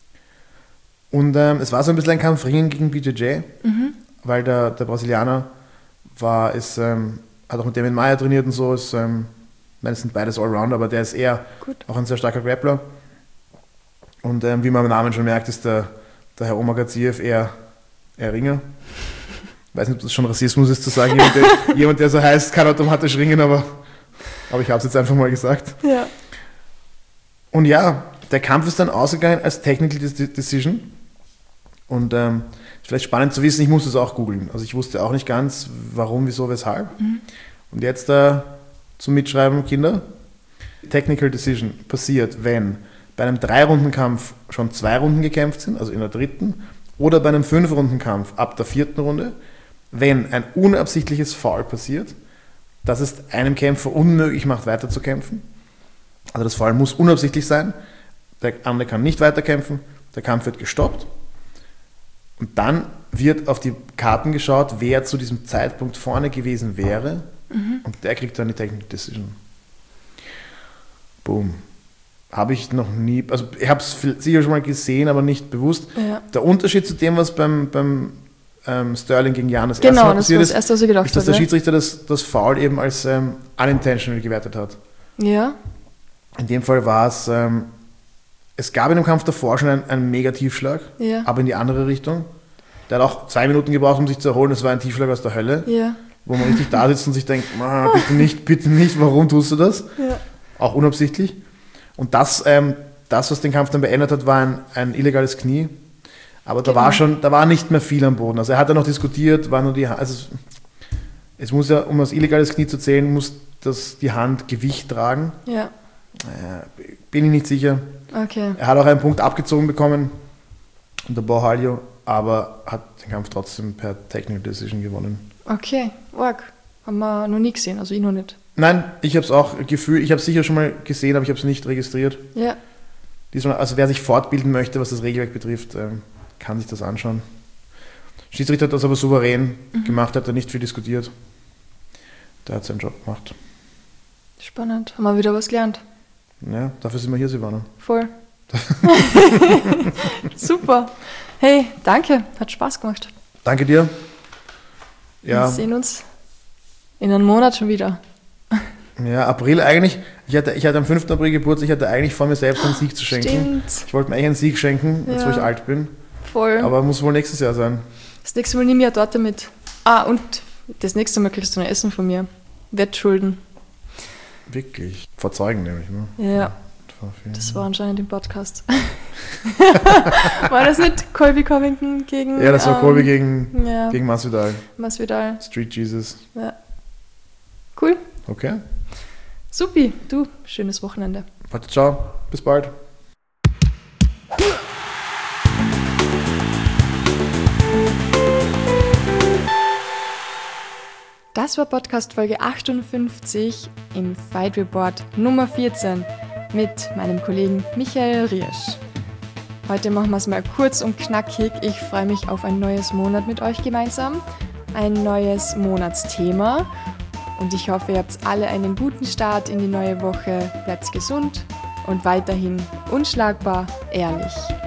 S2: Und ähm, es war so ein bisschen ein Kampf Ringen gegen B J J,
S1: Mhm.
S2: weil der, der Brasilianer war, ist, ähm, hat auch mit Damien Maia trainiert und so, ist, ähm, ich meine, es sind beides Allrounder, aber der ist eher
S1: Gut.
S2: auch ein sehr starker Grappler. Und ähm, wie man am Namen schon merkt, ist der, der Herr Omar Gadziev eher, eher Ringer. Ich weiß nicht, ob das schon Rassismus ist, zu sagen, jemand, der, jemand, der so heißt, kann automatisch ringen, aber, aber ich habe es jetzt einfach mal gesagt.
S1: Ja.
S2: Und ja, der Kampf ist dann ausgegangen als Technical Decision. Und ähm, ist vielleicht spannend zu wissen, ich musste es auch googeln. Also ich wusste auch nicht ganz, warum, wieso, weshalb.
S1: Mhm.
S2: Und jetzt äh, zum Mitschreiben, Kinder. Technical Decision passiert, wenn bei einem Drei-Runden-Kampf schon zwei Runden gekämpft sind, also in der dritten, oder bei einem Fünf-Runden-Kampf ab der vierten Runde, wenn ein unabsichtliches Foul passiert, das es einem Kämpfer unmöglich macht, weiterzukämpfen. Also das Foul muss unabsichtlich sein, der andere kann nicht weiterkämpfen, der Kampf wird gestoppt. Und dann wird auf die Karten geschaut, wer zu diesem Zeitpunkt vorne gewesen wäre. Mhm. Und der kriegt dann die Technical Decision. Boom. Habe ich noch nie, also ich habe es sicher schon mal gesehen, aber nicht bewusst.
S1: Ja.
S2: Der Unterschied zu dem, was beim, beim ähm, Sterling gegen Jan das erste
S1: Genau,
S2: Mal
S1: das
S2: passiert
S1: war das
S2: ist,
S1: erste, was ich gedacht
S2: ist, dass der
S1: habe.
S2: Schiedsrichter das, das Foul eben als ähm, unintentional gewertet hat.
S1: Ja.
S2: In dem Fall war es, ähm, es gab in dem Kampf davor schon einen, einen Mega-Tiefschlag,
S1: Ja.
S2: aber in die andere Richtung. Der hat auch zwei Minuten gebraucht, um sich zu erholen. Das war ein Tiefschlag aus der Hölle,
S1: Ja.
S2: wo man richtig da sitzt und sich denkt, "Ah, bitte nicht, bitte nicht, warum tust du das?"
S1: Ja.
S2: Auch unabsichtlich. Und das, ähm, das, was den Kampf dann beendet hat, war ein, ein illegales Knie. Aber da
S1: Genau.
S2: war schon, da war nicht mehr viel am Boden. Also er hat dann noch diskutiert, war nur die Hand, also es muss ja, um als illegales Knie zu zählen, muss das die Hand Gewicht tragen.
S1: Ja.
S2: Äh, bin ich nicht sicher.
S1: Okay.
S2: Er hat auch einen Punkt abgezogen bekommen unter Borralho, aber hat den Kampf trotzdem per Technical Decision gewonnen.
S1: Okay. Org. Haben wir noch nie gesehen, also ich noch nicht.
S2: Nein, ich habe es auch Gefühl, ich habe es sicher schon mal gesehen, aber ich habe es nicht registriert.
S1: Ja.
S2: Diesmal, also wer sich fortbilden möchte, was das Regelwerk betrifft, ähm, kann sich das anschauen. Schiedsrichter hat das aber souverän mhm. gemacht, hat er nicht viel diskutiert. Der hat seinen Job gemacht.
S1: Spannend. Haben wir wieder was gelernt.
S2: Ja, dafür sind wir hier, Silvana.
S1: Voll. Super. Hey, danke. Hat Spaß gemacht.
S2: Danke dir. Ja,
S1: Wir sehen uns in einem Monat schon wieder.
S2: ja, April eigentlich. Ich hatte, ich hatte am fünften April Geburtstag, ich hatte eigentlich vor mir selbst einen Sieg zu schenken.
S1: Stimmt.
S2: Ich wollte mir eigentlich einen Sieg schenken, jetzt
S1: Ja.
S2: wo ich alt bin.
S1: Voll.
S2: Aber muss wohl nächstes Jahr sein.
S1: Das nächste Mal nimm ich eine Torte mit. Ah, und das nächste Mal kriegst du ein Essen von mir. Wettschulden.
S2: Wirklich. Vor Zeugen nämlich, ne?
S1: Ja,
S2: Vor vielen-
S1: das war anscheinend im Podcast. War das nicht Colby Covington gegen...
S2: Ja, das war
S1: ähm,
S2: Colby gegen,
S1: Ja,
S2: gegen Masvidal.
S1: Masvidal.
S2: Street Jesus.
S1: Ja. Cool.
S2: Okay.
S1: Supi. Du, schönes Wochenende.
S2: Warte, ciao. Bis bald.
S1: Das war Podcast Folge achtundfünfzig im Fight Report Nummer vierzehn mit meinem Kollegen Michael Riersch. Heute machen wir es mal kurz und knackig. Ich freue mich auf ein neues Monat mit euch gemeinsam, ein neues Monatsthema Und ich hoffe, ihr habt alle einen guten Start in die neue Woche. Bleibt gesund und weiterhin unschlagbar ehrlich.